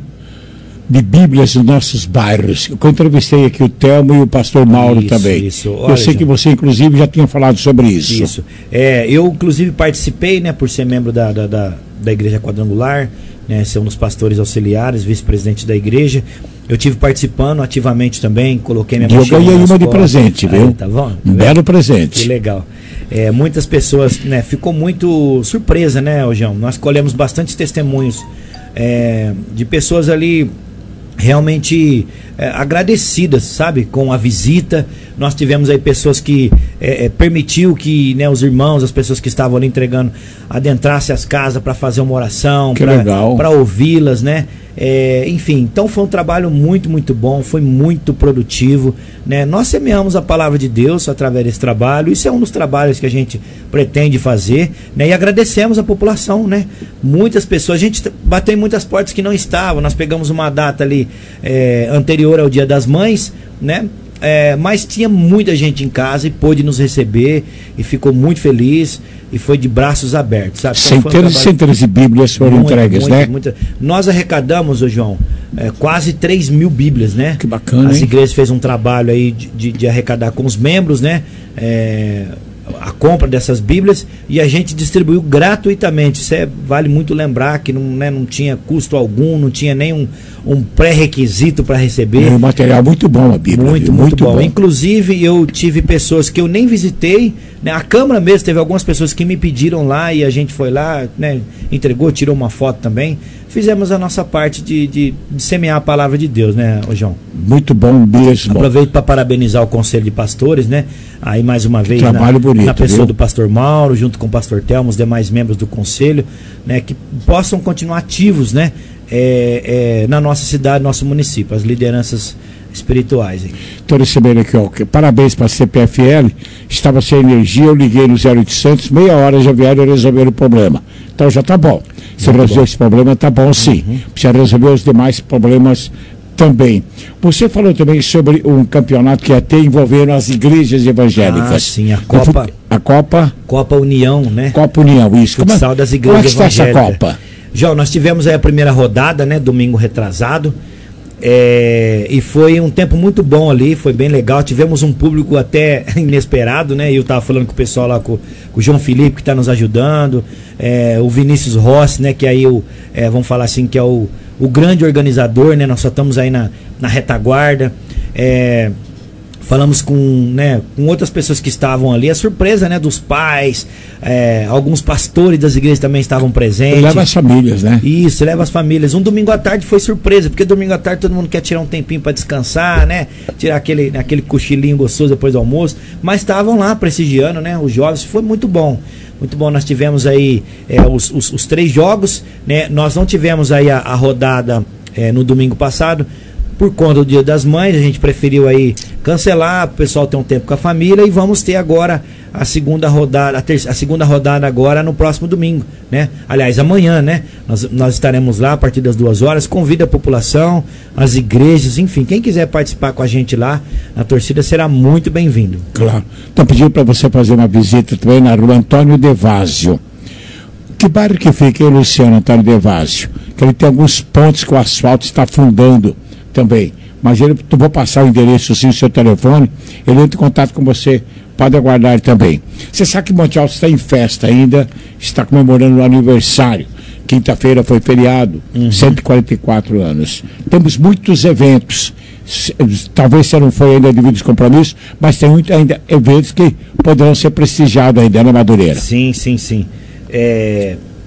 de Bíblias nos nossos bairros. Eu entrevistei aqui o Telmo e o pastor Mauro isso, também. Isso. Olha, eu sei que você, inclusive, já tinha falado sobre isso. Isso. É, eu, inclusive, participei, né, por ser membro da, da, da, da Igreja Quadrangular, né, ser um dos pastores auxiliares, vice-presidente da igreja. Eu tive participando ativamente também, coloquei minha mochila. Eu ganhei uma escola. de presente, viu? Aí, tá bom? Um tá belo presente. Que legal. É, muitas pessoas, né, ficou muito surpresa, né, João? Nós colhemos bastante testemunhos é, de pessoas ali realmente é, agradecidas, sabe, com a visita. Nós tivemos aí pessoas que é, é, permitiu que, né, os irmãos, as pessoas que estavam ali entregando, adentrassem as casas para fazer uma oração, para ouvi-las, né? É, enfim, então foi um trabalho muito, muito bom, foi muito produtivo, né? Nós semeamos a palavra de Deus através desse trabalho. Isso é um dos trabalhos que a gente pretende fazer, né? E agradecemos a população, né? Muitas pessoas, a gente bateu em muitas portas que não estavam. Nós pegamos uma data ali é, anterior ao Dia das Mães, né? É, mas tinha muita gente em casa e pôde nos receber e ficou muito feliz e foi de braços abertos, sabe? Então, centenas e um centenas de Bíblias foram muito, entregues, muito, né? Muito. Nós arrecadamos, ô João, é, quase três mil Bíblias, né? Que bacana, As hein? igrejas fez um trabalho aí de, de, de arrecadar com os membros, né? É, a compra dessas Bíblias, e a gente distribuiu gratuitamente. Isso é, vale muito lembrar que não, né, não tinha custo algum, não tinha nenhum um pré-requisito para receber. É um material muito bom a Bíblia. Muito, muito, muito bom. bom. Inclusive, eu tive pessoas que eu nem visitei, né? A Câmara mesmo, teve algumas pessoas que me pediram lá e a gente foi lá, né? Entregou, tirou uma foto também. Fizemos a nossa parte de, de, de semear a palavra de Deus, né, ô João? Muito bom mesmo. Aproveito para parabenizar o Conselho de Pastores, né? Aí mais uma vez trabalho na, bonito, na pessoa viu? do pastor Mauro, junto com o pastor Telmo, os demais membros do Conselho, né? Que possam continuar ativos, né? É, é, na nossa cidade, nosso município, as lideranças espirituais. Estou recebendo aqui, ó, que, parabéns para a C P F L, estava sem energia, eu liguei no zero oitocentos, meia hora já vieram resolver o problema. Então já está bom. Se resolver esse problema, está bom sim. Uhum. Precisa resolver os demais problemas também. Você falou também sobre um campeonato que ia ter envolvendo as igrejas evangélicas. Ah, sim, a Copa. A Copa? Copa União, né? Copa União, isso. Futsal como, das igrejas como é que está essa evangélicas. Copa? João, nós tivemos aí a primeira rodada, né? Domingo retrasado. É, e foi um tempo muito bom ali, foi bem legal. Tivemos um público até inesperado, né? Eu estava falando com o pessoal lá, com, com o João Felipe, que está nos ajudando, é, o Vinícius Rossi, né? Que aí, o, é, vamos falar assim, que é o, o grande organizador, né? Nós só estamos aí na, na retaguarda. É, falamos com, né, com outras pessoas que estavam ali, a surpresa, né, dos pais, é, alguns pastores das igrejas também estavam presentes. Leva as famílias, né? Isso, leva as famílias. Um domingo à tarde foi surpresa, porque domingo à tarde todo mundo quer tirar um tempinho para descansar, né? Tirar aquele, aquele cochilinho gostoso depois do almoço, mas estavam lá prestigiando, né, os jovens. Foi muito bom. Muito bom, nós tivemos aí é, os, os, os três jogos, né? Nós não tivemos aí a, a rodada é, no domingo passado, por conta do Dia das Mães, a gente preferiu aí cancelar, o pessoal ter um tempo com a família, e vamos ter agora a segunda rodada, a, terça, a segunda rodada agora no próximo domingo, né? Aliás, amanhã, né? Nós, nós estaremos lá a partir das duas horas, convida a população, as igrejas, enfim, quem quiser participar com a gente lá, a torcida será muito bem-vindo. Claro. Então pedindo para você fazer uma visita também na rua Antônio Devásio. Que bairro que fica aí, Luciano Antônio Devásio? Que ele tem alguns pontos que o asfalto está afundando também, mas ele, eu vou passar o endereço sim, o seu telefone, ele entra em contato com você, pode aguardar também. Você sabe que Monte Alto está em festa ainda, está comemorando o aniversário, quinta-feira foi feriado, uhum. cento e quarenta e quatro anos, temos muitos eventos, talvez você não foi ainda devido aos compromissos, mas tem muito, ainda eventos que poderão ser prestigiados ainda na Madureira. Sim, sim, sim. É...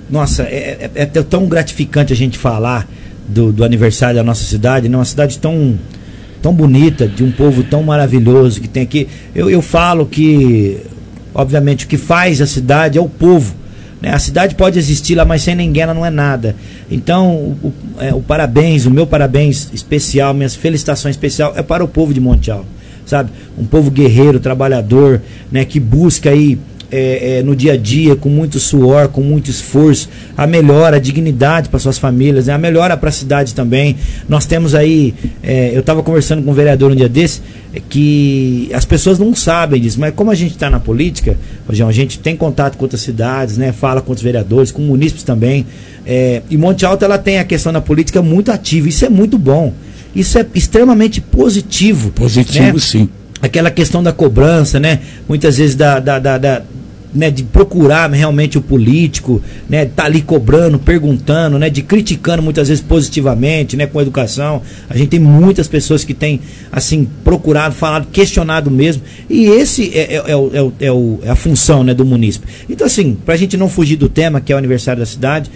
nossa, é, é, é tão gratificante a gente falar do, do aniversário da nossa cidade, né? Uma cidade tão, tão bonita, de um povo tão maravilhoso que tem aqui. Eu, eu falo que, obviamente, o que faz a cidade é o povo. Né? A cidade pode existir lá, mas sem ninguém ela não é nada. Então, o, é, o parabéns, o meu parabéns especial, minhas felicitações especial é para o povo de Monte Alto, sabe? Um povo guerreiro, trabalhador, né? Que busca aí É, é, no dia a dia, com muito suor, com muito esforço, a melhora, a dignidade para suas famílias, né? A melhora para a cidade também. Nós temos aí, é, eu estava conversando com um vereador um dia desse, é, que as pessoas não sabem disso, mas como a gente está na política, João, a gente tem contato com outras cidades, né? Fala com os vereadores, com munícipes também, é, e Monte Alto ela tem a questão da política muito ativa, isso é muito bom, isso é extremamente positivo. Positivo, né? Sim. Aquela questão da cobrança, né? Muitas vezes da, da, da, da né? de procurar realmente o político, né? Tá ali cobrando, perguntando, né? De criticando muitas vezes positivamente, né? Com educação. A gente tem muitas pessoas que têm assim procurado, falado, questionado mesmo. E esse é, é, é, o, é, o, é, o, é a função, né? Do munícipe. Então assim, pra gente não fugir do tema que é o aniversário da cidade,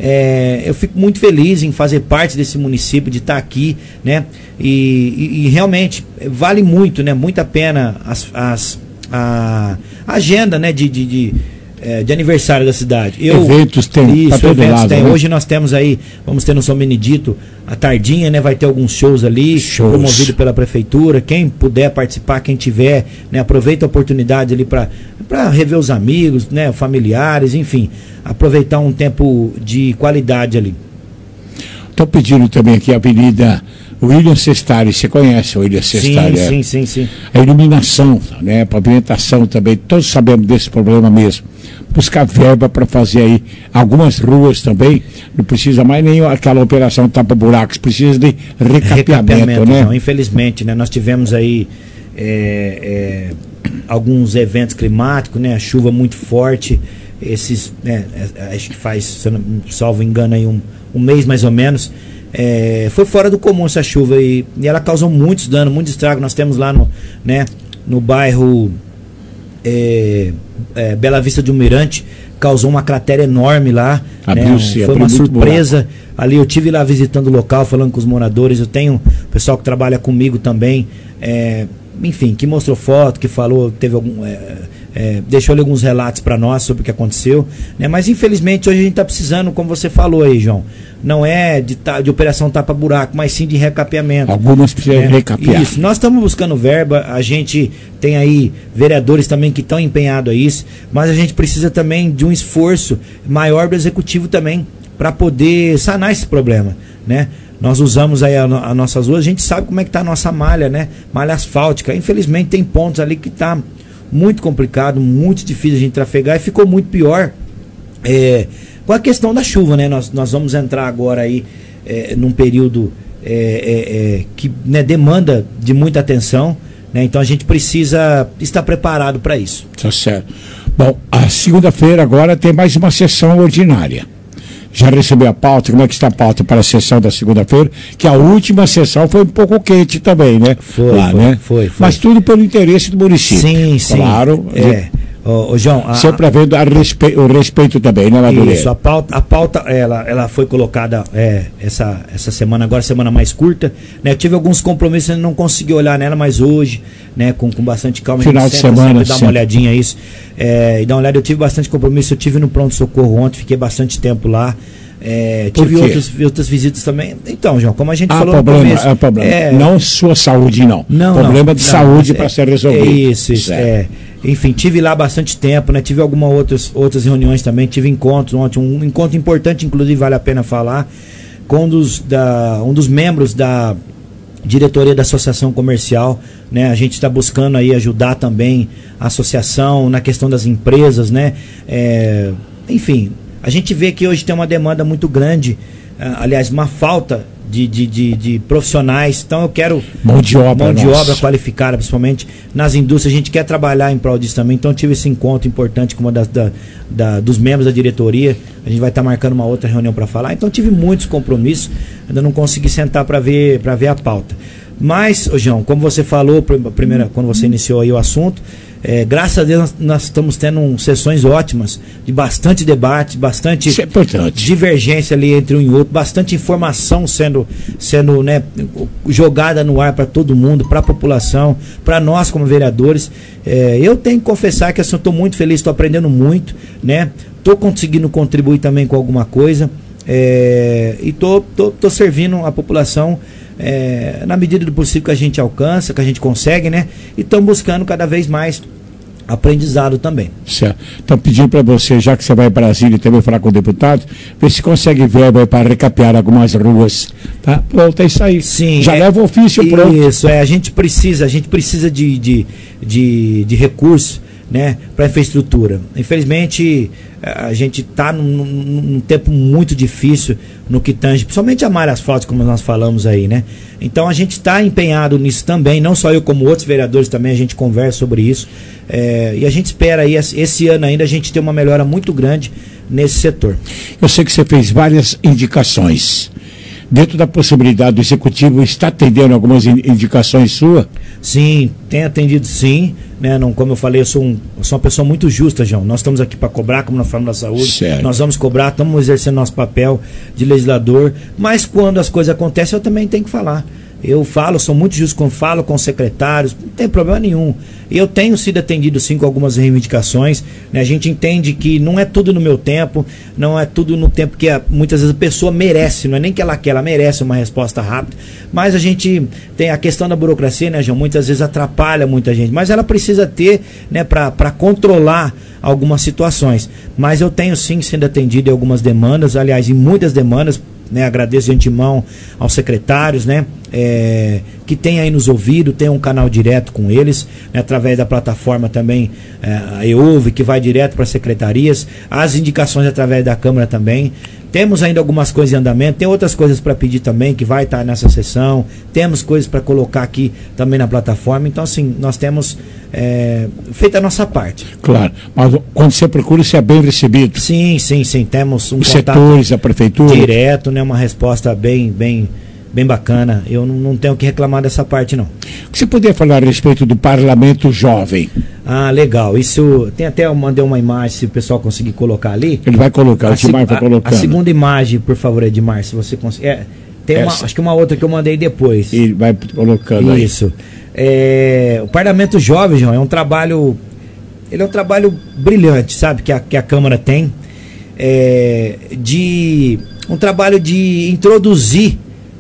é, eu fico muito feliz em fazer parte desse município, de estar aqui, né? E, e, e realmente vale muito, né? Muito a pena as, as, a agenda, né? De, de, de, é, de aniversário da cidade. Eu, eventos tem, isso, pra todo eventos lado, tem. né? Hoje nós temos aí, vamos ter no São Benedito a tardinha, né? Vai ter alguns shows ali, shows. Promovido pela prefeitura. Quem puder participar, quem tiver, né? Aproveita a oportunidade ali para para rever os amigos, né? Familiares, enfim, aproveitar um tempo de qualidade ali. Estou pedindo também aqui a Avenida William Sestari, você conhece o William Sestari? Sim, é? sim, sim, sim. A iluminação, né? A pavimentação também, todos sabemos desse problema mesmo. Buscar verba para fazer aí algumas ruas também, não precisa mais nem aquela operação tapa-buracos, precisa de recapeamento, recapeamento, né? Não, infelizmente, né? Nós tivemos aí é, é, alguns eventos climáticos, né? A chuva muito forte, esses, né? Acho que faz, se eu não salvo engano, aí um, um mês mais ou menos. É, foi fora do comum essa chuva e, e ela causou muitos danos, muito estrago. Nós temos lá no, né, no bairro é, é, Bela Vista do Mirante, causou uma cratera enorme lá, né? Foi uma surpresa ali. Eu tive lá visitando o local, falando com os moradores. Eu tenho pessoal que trabalha comigo também, é, enfim, que mostrou foto, que falou, teve algum é, é, deixou ali alguns relatos para nós sobre o que aconteceu, né? Mas infelizmente hoje a gente está precisando, como você falou aí, João, não é de, de operação tapa-buraco, mas sim de recapeamento. Algumas precisam é, recapear. Isso, nós estamos buscando verba, a gente tem aí vereadores também que estão empenhados a isso, mas a gente precisa também de um esforço maior do executivo também, para poder sanar esse problema, né? Nós usamos aí as a nossas ruas, a gente sabe como é que está a nossa malha, né? Malha asfáltica. Infelizmente tem pontos ali que está muito complicado, muito difícil a gente trafegar, e ficou muito pior é, com a questão da chuva, né? Nós, nós vamos entrar agora aí é, num período é, é, é, que, né, demanda de muita atenção, né? Então a gente precisa estar preparado para isso. Tá certo. Bom, a segunda-feira agora tem mais uma sessão ordinária. Já recebeu a pauta? Como é que está a pauta para a sessão da segunda-feira? Que a última sessão foi um pouco quente também, né? Foi, Lá, foi, né? foi, foi. Mas tudo pelo interesse do município. Sim, sim. Claro. É. Ô, ô, João, a, sempre havendo a respe... o respeito também, né, Madureira? Isso, a pauta, a pauta ela, ela foi colocada é, essa, essa semana, agora semana mais curta, né? Eu tive alguns compromissos, eu não consegui olhar nela, mas hoje, né, com, com bastante calma, final de semana, dá uma olhadinha isso, é, e dá uma olhada. Eu tive bastante compromisso, eu tive no pronto-socorro ontem, fiquei bastante tempo lá. É, tive outras, outras visitas também. Então, João, como a gente ah, falou problema, no começo, é problema. É, não sua saúde, não. não problema não, de não, saúde é, para ser resolvido. É isso, isso. É. Enfim, tive lá bastante tempo, né? Tive algumas outras, outras reuniões também, tive encontros ontem, um encontro importante, inclusive vale a pena falar, com um dos, da, um dos membros da diretoria da Associação Comercial, né? A gente está buscando aí ajudar também a associação na questão das empresas, né? É, enfim, a gente vê que hoje tem uma demanda muito grande, uh, aliás, uma falta de, de, de, de profissionais. Então eu quero mão de obra, mão de obra qualificada, principalmente nas indústrias. A gente quer trabalhar em prol disso também. Então eu tive esse encontro importante com uma das, da, da, dos membros da diretoria. A gente vai estar marcando uma outra reunião para falar. Então tive muitos compromissos, ainda não consegui sentar para ver, para ver a pauta. Mas, ô João, como você falou, primeira, quando você iniciou aí o assunto, É, graças a Deus nós, nós estamos tendo um, sessões ótimas, de bastante debate, bastante é divergência ali entre um e outro, bastante informação sendo, sendo né, jogada no ar para todo mundo, para a população, para nós como vereadores. É, eu tenho que confessar que assim, eu estou muito feliz, estou aprendendo muito, né? Estou conseguindo contribuir também com alguma coisa, é, e estou tô, tô, tô servindo a população É, na medida do possível que a gente alcança, que a gente consegue, né? E estão buscando cada vez mais aprendizado também. Certo. Então pedindo para você, já que você vai em Brasília e também falar com o deputado, ver se consegue verba para recapear algumas ruas, tá? Pronto, é isso aí. Sim. Já é, leva o ofício pronto. Isso, é, a gente precisa, a gente precisa de, de, de, de recursos, né, para infraestrutura. Infelizmente, a gente está num, num, num tempo muito difícil no que tange, principalmente a malha asfáltica, como nós falamos aí, né? Então a gente está empenhado nisso também, não só eu como outros vereadores também, a gente conversa sobre isso, é, e a gente espera aí, esse ano ainda a gente ter uma melhora muito grande nesse setor. Eu sei que você fez várias indicações. Dentro da possibilidade do executivo, está atendendo algumas indicações suas? Sim, tem atendido sim, né? Não, como eu falei, eu sou, um, eu sou uma pessoa muito justa, João. Nós estamos aqui para cobrar, como nós falamos da saúde, certo. Nós vamos cobrar, estamos exercendo nosso papel de legislador, mas quando as coisas acontecem eu também tenho que falar. Eu falo, sou muito justo quando falo com secretários, não tem problema nenhum. Eu tenho sido atendido sim com algumas reivindicações, né? A gente entende que não é tudo no meu tempo, não é tudo no tempo que a, muitas vezes a pessoa merece, não é nem que ela quer, ela merece uma resposta rápida, mas a gente tem a questão da burocracia, né, João? Muitas vezes atrapalha muita gente, mas ela precisa ter, né, para controlar algumas situações. Mas eu tenho sim sendo atendido em algumas demandas, aliás, em muitas demandas, né, agradeço de antemão aos secretários, né, é, que tem aí nos ouvido, tem um canal direto com eles, né, através da plataforma também, é, a EUV, que vai direto para as secretarias, as indicações através da Câmara também. Temos ainda algumas coisas em andamento, tem outras coisas para pedir também, que vai estar nessa sessão, temos coisas para colocar aqui também na plataforma, então assim, nós temos é, feito a nossa parte. Claro, mas quando você procura, você é bem recebido? Sim, sim, sim, temos um os contato setores, a prefeitura? Direto, né, uma resposta bem, bem, bem bacana, eu não, não tenho que reclamar dessa parte não. O que você poderia falar a respeito do Parlamento Jovem? Ah, legal, isso, tem até, eu mandei uma imagem, se o pessoal conseguir colocar ali. Ele vai colocar, a, o Edmar vai colocando. A segunda imagem, por favor, Edmar, se você conseguir. É, tem uma, acho que uma outra que eu mandei depois. E vai colocando isso. É, o Parlamento Jovem, João, é um trabalho, ele é um trabalho brilhante, sabe, que a, que a Câmara tem, é, de, um trabalho de introduzir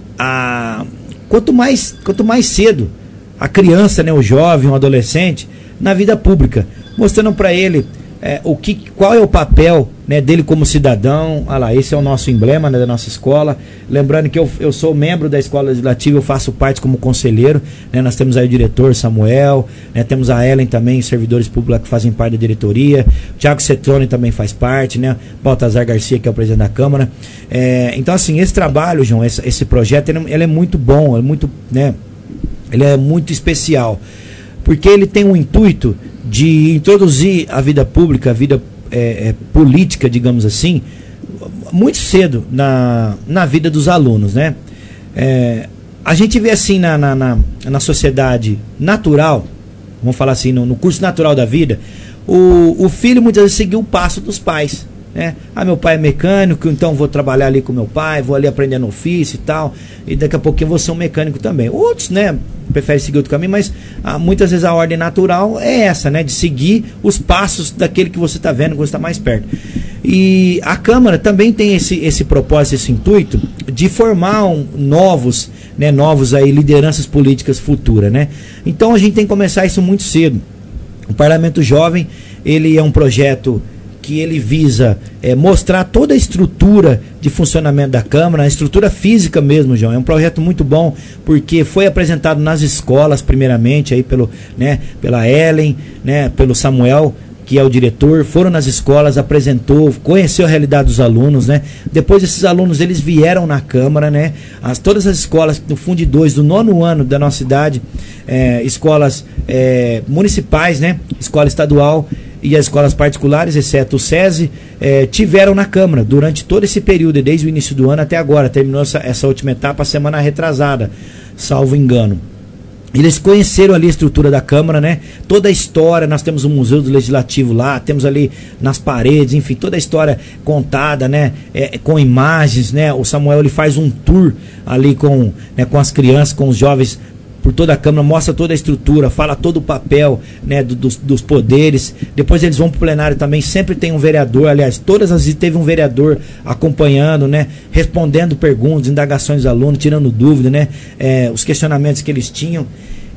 a, quanto mais, quanto mais cedo a criança, né, o jovem, o adolescente, na vida pública, mostrando para ele é, o que, qual é o papel, né, dele como cidadão. Ah lá, esse é o nosso emblema, né, da nossa escola. Lembrando que eu, eu sou membro da Escola Legislativa, eu faço parte como conselheiro, né, nós temos aí o diretor Samuel, né, temos a Ellen também, servidores públicos que fazem parte da diretoria, o Thiago Cetrone também faz parte, né, Baltazar Garcia, que é o presidente da Câmara. É, então assim, esse trabalho, João, esse, esse projeto, ele, ele é muito bom, é muito, né, ele é muito especial, porque ele tem um intuito de introduzir a vida pública, a vida é, é, política, digamos assim, muito cedo na, na vida dos alunos, né? É, a gente vê assim na, na, na, na sociedade natural, vamos falar assim, no, no curso natural da vida, o, o filho muitas vezes seguiu o passo dos pais, né? Ah, meu pai é mecânico, então vou trabalhar ali com meu pai, vou ali aprendendo ofício e tal, e daqui a pouquinho vou ser um mecânico também. Outros, né, preferem seguir outro caminho, mas ah, muitas vezes a ordem natural é essa, né, de seguir os passos daquele que você está vendo, que você está mais perto. E a Câmara também tem esse, esse propósito, esse intuito de formar um, novos, né, novos aí, lideranças políticas futuras, né? Então a gente tem que começar isso muito cedo. O Parlamento Jovem, ele é um projeto que ele visa é, mostrar toda a estrutura de funcionamento da Câmara, a estrutura física mesmo, João. É um projeto muito bom, porque foi apresentado nas escolas, primeiramente, aí pelo, né, pela Ellen, né, pelo Samuel, que é o diretor, foram nas escolas, apresentou, conheceu a realidade dos alunos, né? Depois esses alunos, eles vieram na Câmara, né? As, todas as escolas do Fundo dois, do nono ano da nossa cidade, é, escolas é, municipais, né? Escola estadual e as escolas particulares, exceto o SESI, eh, tiveram na Câmara durante todo esse período, desde o início do ano até agora. Terminou essa, essa última etapa a semana retrasada, salvo engano. Eles conheceram ali a estrutura da Câmara, né? Toda a história, nós temos o Museu do Legislativo lá, temos ali nas paredes, enfim, toda a história contada, né? É, com imagens, né? O Samuel, ele faz um tour ali com, né, com as crianças, com os jovens, por toda a Câmara, mostra toda a estrutura, fala todo o papel, né, do, dos, dos poderes. Depois eles vão para o plenário também, sempre tem um vereador, aliás, todas as vezes teve um vereador acompanhando, né, respondendo perguntas, indagações dos alunos, tirando dúvida, né, é, os questionamentos que eles tinham.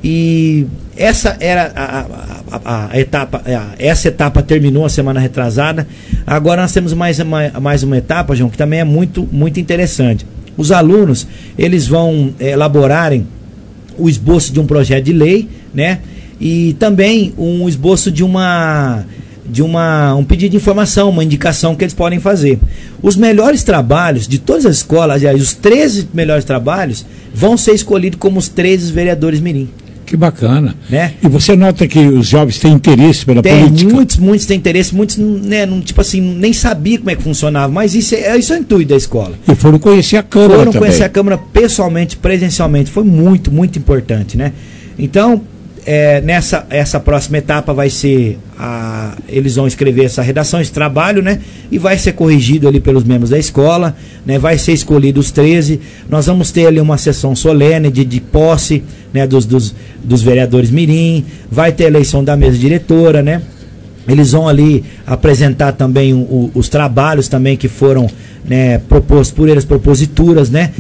E essa era a, a, a, a etapa, a, essa etapa terminou a semana retrasada. Agora nós temos mais uma, mais uma etapa, João, que também é muito, muito interessante. Os alunos, eles vão é, elaborarem o esboço de um projeto de lei, né? E também um esboço de uma de uma um pedido de informação, uma indicação que eles podem fazer. Os melhores trabalhos de todas as escolas, aliás, os treze melhores trabalhos vão ser escolhidos como os treze vereadores mirim. Que bacana. Né? E você nota que os jovens têm interesse pela tem, política? Muitos, muitos têm interesse, muitos, né, não, tipo assim, nem sabiam como é que funcionava, mas isso é, isso é o intuito da escola. E foram conhecer a Câmara Foram também. conhecer a Câmara pessoalmente, presencialmente, foi muito, muito importante, né? Então, é, nessa essa próxima etapa vai ser, a, eles vão escrever essa redação, esse trabalho, né? E vai ser corrigido ali pelos membros da escola, né? Vai ser escolhido os treze, nós vamos ter ali uma sessão solene de, de posse, né, dos, dos, dos vereadores mirim, vai ter a eleição da mesa diretora, né? Eles vão ali apresentar também o, o, os trabalhos também que foram, né, propostos por eles, proposituras, né?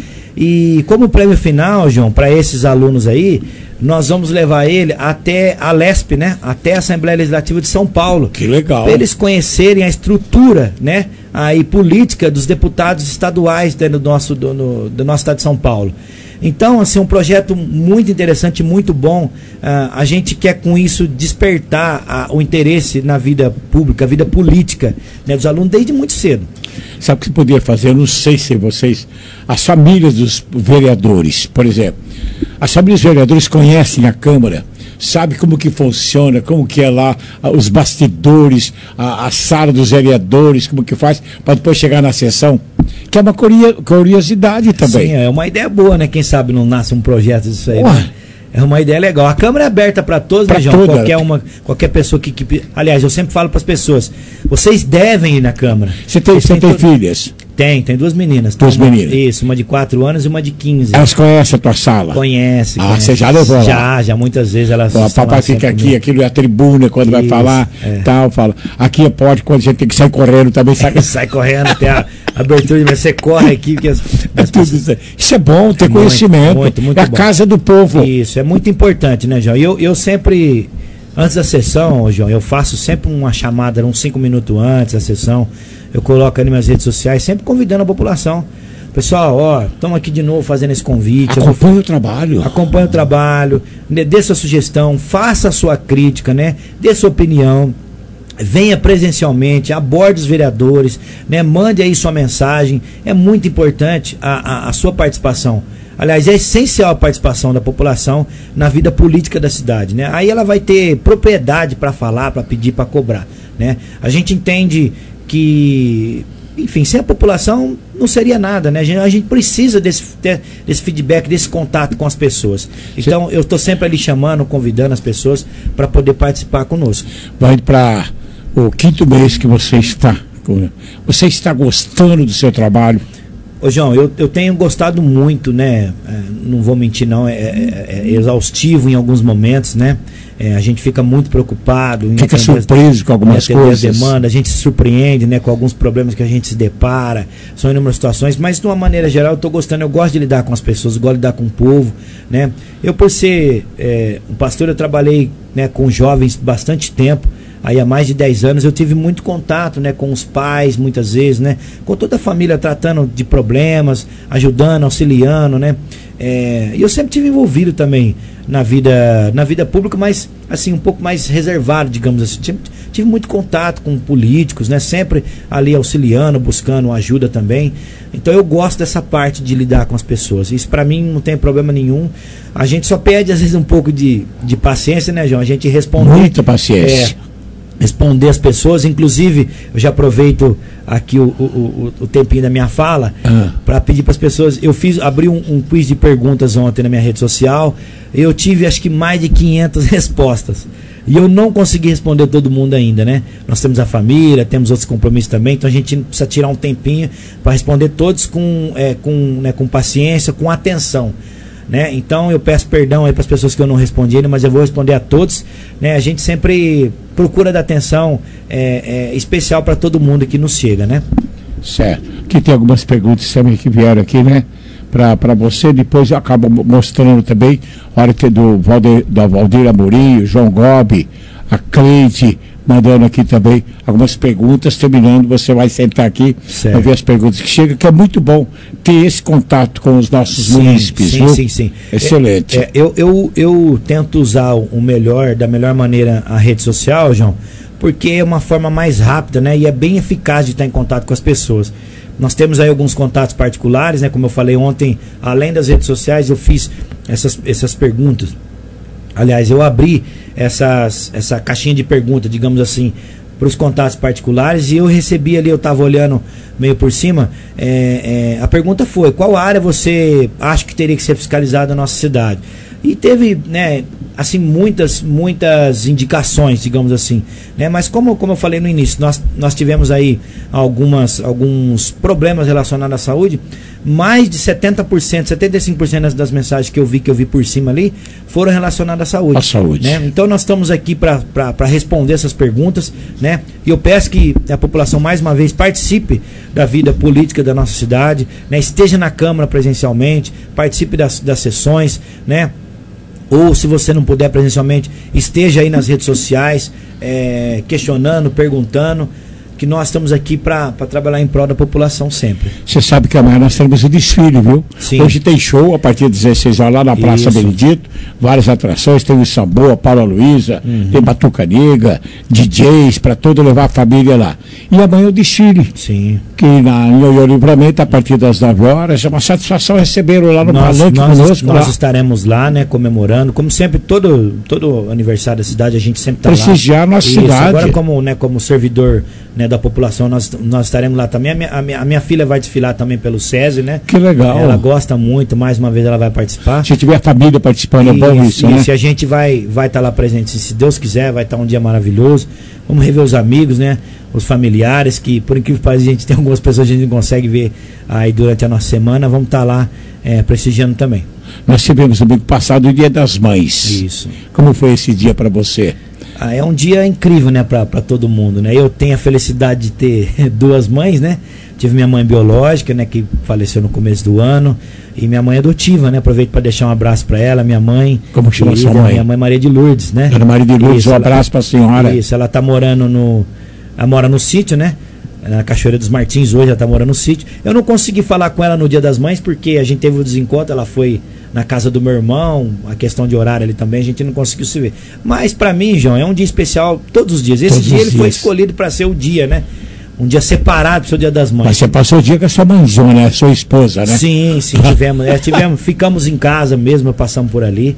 E como prêmio final, João, para esses alunos aí, nós vamos levar ele até a Lesp, né? Até a Assembleia Legislativa de São Paulo. Que legal. Para eles conhecerem a estrutura, né, aí política dos deputados estaduais dentro do nosso, do, no, do nosso estado de São Paulo. Então, assim, um projeto muito interessante, muito bom. Uh, a gente quer com isso despertar uh, o interesse na vida pública, a vida política, né, dos alunos desde muito cedo. Sabe o que você podia fazer? Eu não sei se vocês, as famílias dos vereadores, por exemplo, as famílias dos vereadores conhecem a Câmara, sabe como que funciona, como que é lá, os bastidores, a, a sala dos vereadores, como que faz, para depois chegar na sessão, que é uma curiosidade também. Sim, é uma ideia boa, né? Quem sabe não nasce um projeto disso aí, né? É uma ideia legal. A Câmara é aberta para todos, pra né, João? Toda. Qualquer, uma, qualquer pessoa que, que... Aliás, eu sempre falo para as pessoas, vocês devem ir na Câmara. Você tem, você tem filhas? Tem, tem duas meninas. Duas uma, meninas? Isso, uma de quatro anos e uma de quinze. Elas conhecem a tua sala? Conhece. Ah, conhece. você já levou lá? Já, já, muitas vezes elas O papai fica aqui, comigo. Aquilo é a tribuna, quando Isso, vai falar, é. tal, fala. Aqui é pode, quando a gente tem que sair correndo também. Sai, sai correndo até a abertura, mas você corre aqui. Que as, é as tudo isso. Isso é bom, ter é conhecimento. Muito, muito é a bom. casa do povo. Isso, é muito importante, né, João? Eu, eu sempre, antes da sessão, João, eu faço sempre uma chamada, uns cinco minutos antes da sessão. Eu coloco ali nas minhas redes sociais, sempre convidando a população. Pessoal, ó, estamos aqui de novo fazendo esse convite. Acompanhe vou... o trabalho. Acompanhe o trabalho, dê sua sugestão, faça a sua crítica, né? Dê sua opinião. Venha presencialmente, aborde os vereadores, né? Mande aí sua mensagem. É muito importante a, a, a sua participação. Aliás, é essencial a participação da população na vida política da cidade, né? Aí ela vai ter propriedade para falar, para pedir, para cobrar, né? A gente entende que, enfim, sem a população não seria nada, né? A gente, a gente precisa desse, desse feedback, desse contato com as pessoas. Então, eu estou sempre ali chamando, convidando as pessoas para poder participar conosco. Vai para o quinto mês que você está. Você está gostando do seu trabalho? Ô João, eu, eu tenho gostado muito, né? É, não vou mentir não, é, é, é exaustivo em alguns momentos, né? É, a gente fica muito preocupado. Fica surpreso com algumas coisas. A demanda, a gente se surpreende, né, com alguns problemas que a gente se depara. São inúmeras situações, mas de uma maneira geral eu estou gostando, eu gosto de lidar com as pessoas, eu gosto de lidar com o povo, né? Eu, por ser é, um pastor, eu trabalhei, né, com jovens bastante tempo. Aí há mais de dez anos eu tive muito contato, né, com os pais, muitas vezes, né, com toda a família, tratando de problemas, ajudando, auxiliando, né. É, e eu sempre tive envolvido também na vida, na vida pública, mas assim, um pouco mais reservado, digamos assim. Tive, tive muito contato com políticos, né, sempre ali auxiliando, buscando ajuda também. Então eu gosto dessa parte de lidar com as pessoas. Isso para mim não tem problema nenhum. A gente só pede às vezes um pouco de, de paciência, né, João? A gente responder. Muita paciência. É, responder as pessoas. Inclusive, eu já aproveito aqui o, o, o, o tempinho da minha fala ah. para pedir para as pessoas. Eu fiz, abri um, um quiz de perguntas ontem na minha rede social. Eu tive acho que mais de quinhentas respostas. E eu não consegui responder todo mundo ainda, né? Nós temos a família, temos outros compromissos também, então a gente precisa tirar um tempinho para responder todos com, é, com, né, com paciência, com atenção. Né? Então eu peço perdão aí para as pessoas que eu não respondi ainda, mas eu vou responder a todos, né? A gente sempre procura dar atenção é, é, especial para todo mundo que nos chega, né? Certo. Aqui tem algumas perguntas também que vieram aqui, né? Para você, depois eu acabo mostrando também a hora que do Valdir, da Valdir Amorim, João Gobi, a Cleide, mandando aqui também algumas perguntas, terminando, você vai sentar aqui para ver as perguntas que chegam, que é muito bom ter esse contato com os nossos sim, munícipes, sim, viu? Sim, sim, Excelente. É, é, eu, eu, eu tento usar o melhor, da melhor maneira a rede social, João, porque é uma forma mais rápida, né? E é bem eficaz de estar em contato com as pessoas. Nós temos aí alguns contatos particulares, né? Como eu falei ontem, além das redes sociais, eu fiz essas, essas perguntas. Aliás, eu abri essas, essa caixinha de perguntas, digamos assim, para os contatos particulares, e eu recebi ali, eu estava olhando meio por cima, é, é, a pergunta foi: qual área você acha que teria que ser fiscalizada na nossa cidade? E teve, né, assim, muitas, muitas indicações, digamos assim, né? Mas como, como eu falei no início, nós, nós tivemos aí algumas, alguns problemas relacionados à saúde. Mais de setenta por cento, setenta e cinco por cento das, das mensagens que eu vi, que eu vi por cima ali, foram relacionadas à saúde. À saúde. Né? Então nós estamos aqui para responder essas perguntas, né? E eu peço que a população, mais uma vez, participe da vida política da nossa cidade, né? Esteja na Câmara presencialmente, participe das, das sessões, né? Ou, se você não puder presencialmente, esteja aí nas redes sociais, é, questionando, perguntando, que nós estamos aqui para trabalhar em prol da população sempre. Você sabe que amanhã nós teremos o desfile, viu? Sim. Hoje tem show a partir das dezesseis horas lá na Praça Isso. Benedito, várias atrações, tem o Samboa, Paula Luísa, uhum. tem Batuca Negra, D Js, para todo levar a família lá. E amanhã o desfile. Sim. Que na Ioiô Livramento, a partir das nove horas, é uma satisfação recebê-lo lá no nós, Palanque nós, conosco. Nós lá. estaremos lá, né, comemorando, como sempre, todo, todo aniversário da cidade, a gente sempre está lá. Prestigiar a nossa Isso. cidade. Agora, como, né, como servidor, né, da população, nós, nós estaremos lá também. A minha, a, minha, a minha filha vai desfilar também pelo SESI, né? Que legal. Ela gosta muito, mais uma vez ela vai participar. Se tiver a família participando, e, é bom isso, e, né? E a gente vai vai estar lá presente, se Deus quiser, vai estar um dia maravilhoso. Vamos rever os amigos, né? Os familiares, que por incrível que pareça, a gente tem algumas pessoas que a gente não consegue ver aí durante a nossa semana. Vamos estar lá é, prestigiando também. Nós tivemos domingo passado o Dia das Mães. Isso. Como foi esse dia para você? Ah, é um dia incrível, né, para todo mundo, né? Eu tenho a felicidade de ter duas mães, né? Tive minha mãe biológica, né, que faleceu no começo do ano, e minha mãe adotiva, né? Aproveito para deixar um abraço para ela, minha mãe. Como chama sua mãe? Minha mãe Maria de Lourdes, né? Ana Maria de Lourdes, isso, um abraço para a senhora. Isso, ela tá morando no ela mora no sítio, né? Na Cachoeira dos Martins, hoje ela tá morando no sítio. Eu não consegui falar com ela no Dia das Mães porque a gente teve o desencontro, ela foi na casa do meu irmão, a questão de horário ali também, a gente não conseguiu se ver. Mas para mim, João, é um dia especial todos os dias. Esse todos dia ele dias. foi escolhido para ser o dia, né? Um dia separado pro seu Dia das Mães. Mas você passou o dia com a sua mãezona, né? Sua esposa, né? Sim, sim, tivemos, é, tivemos, ficamos em casa mesmo, passamos por ali,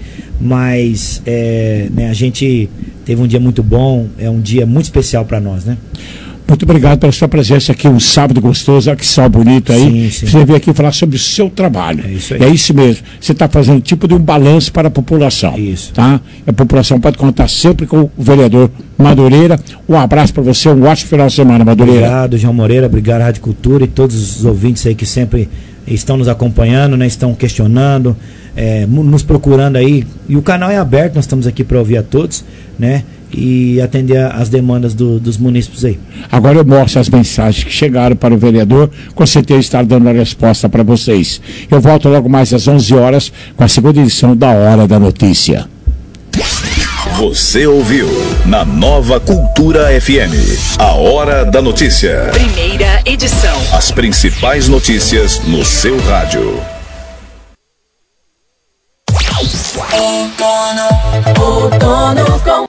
mas é, né, a gente teve um dia muito bom, é um dia muito especial para nós, né? Muito obrigado pela sua presença aqui, um sábado gostoso, olha que sol bonito aí. Sim, sim. Você veio aqui falar sobre o seu trabalho. É isso aí. É isso mesmo. Você está fazendo tipo de um balanço para a população. Isso. Tá? A população pode contar sempre com o vereador Madureira. Um abraço para você, um ótimo final de semana, Madureira. Obrigado, João Moreira, obrigado, Rádio Cultura, e todos os ouvintes aí que sempre estão nos acompanhando, né? Estão questionando, é, nos procurando aí. E o canal é aberto, nós estamos aqui para ouvir a todos, né? E atender as demandas do, dos munícipes aí. Agora eu mostro as mensagens que chegaram para o vereador, com certeza estar dando a resposta para vocês. Eu volto logo mais às onze horas com a segunda edição da Hora da Notícia. Você ouviu na Nova Cultura F M, a Hora da Notícia. Primeira edição. As principais notícias no seu rádio. Outono, outono com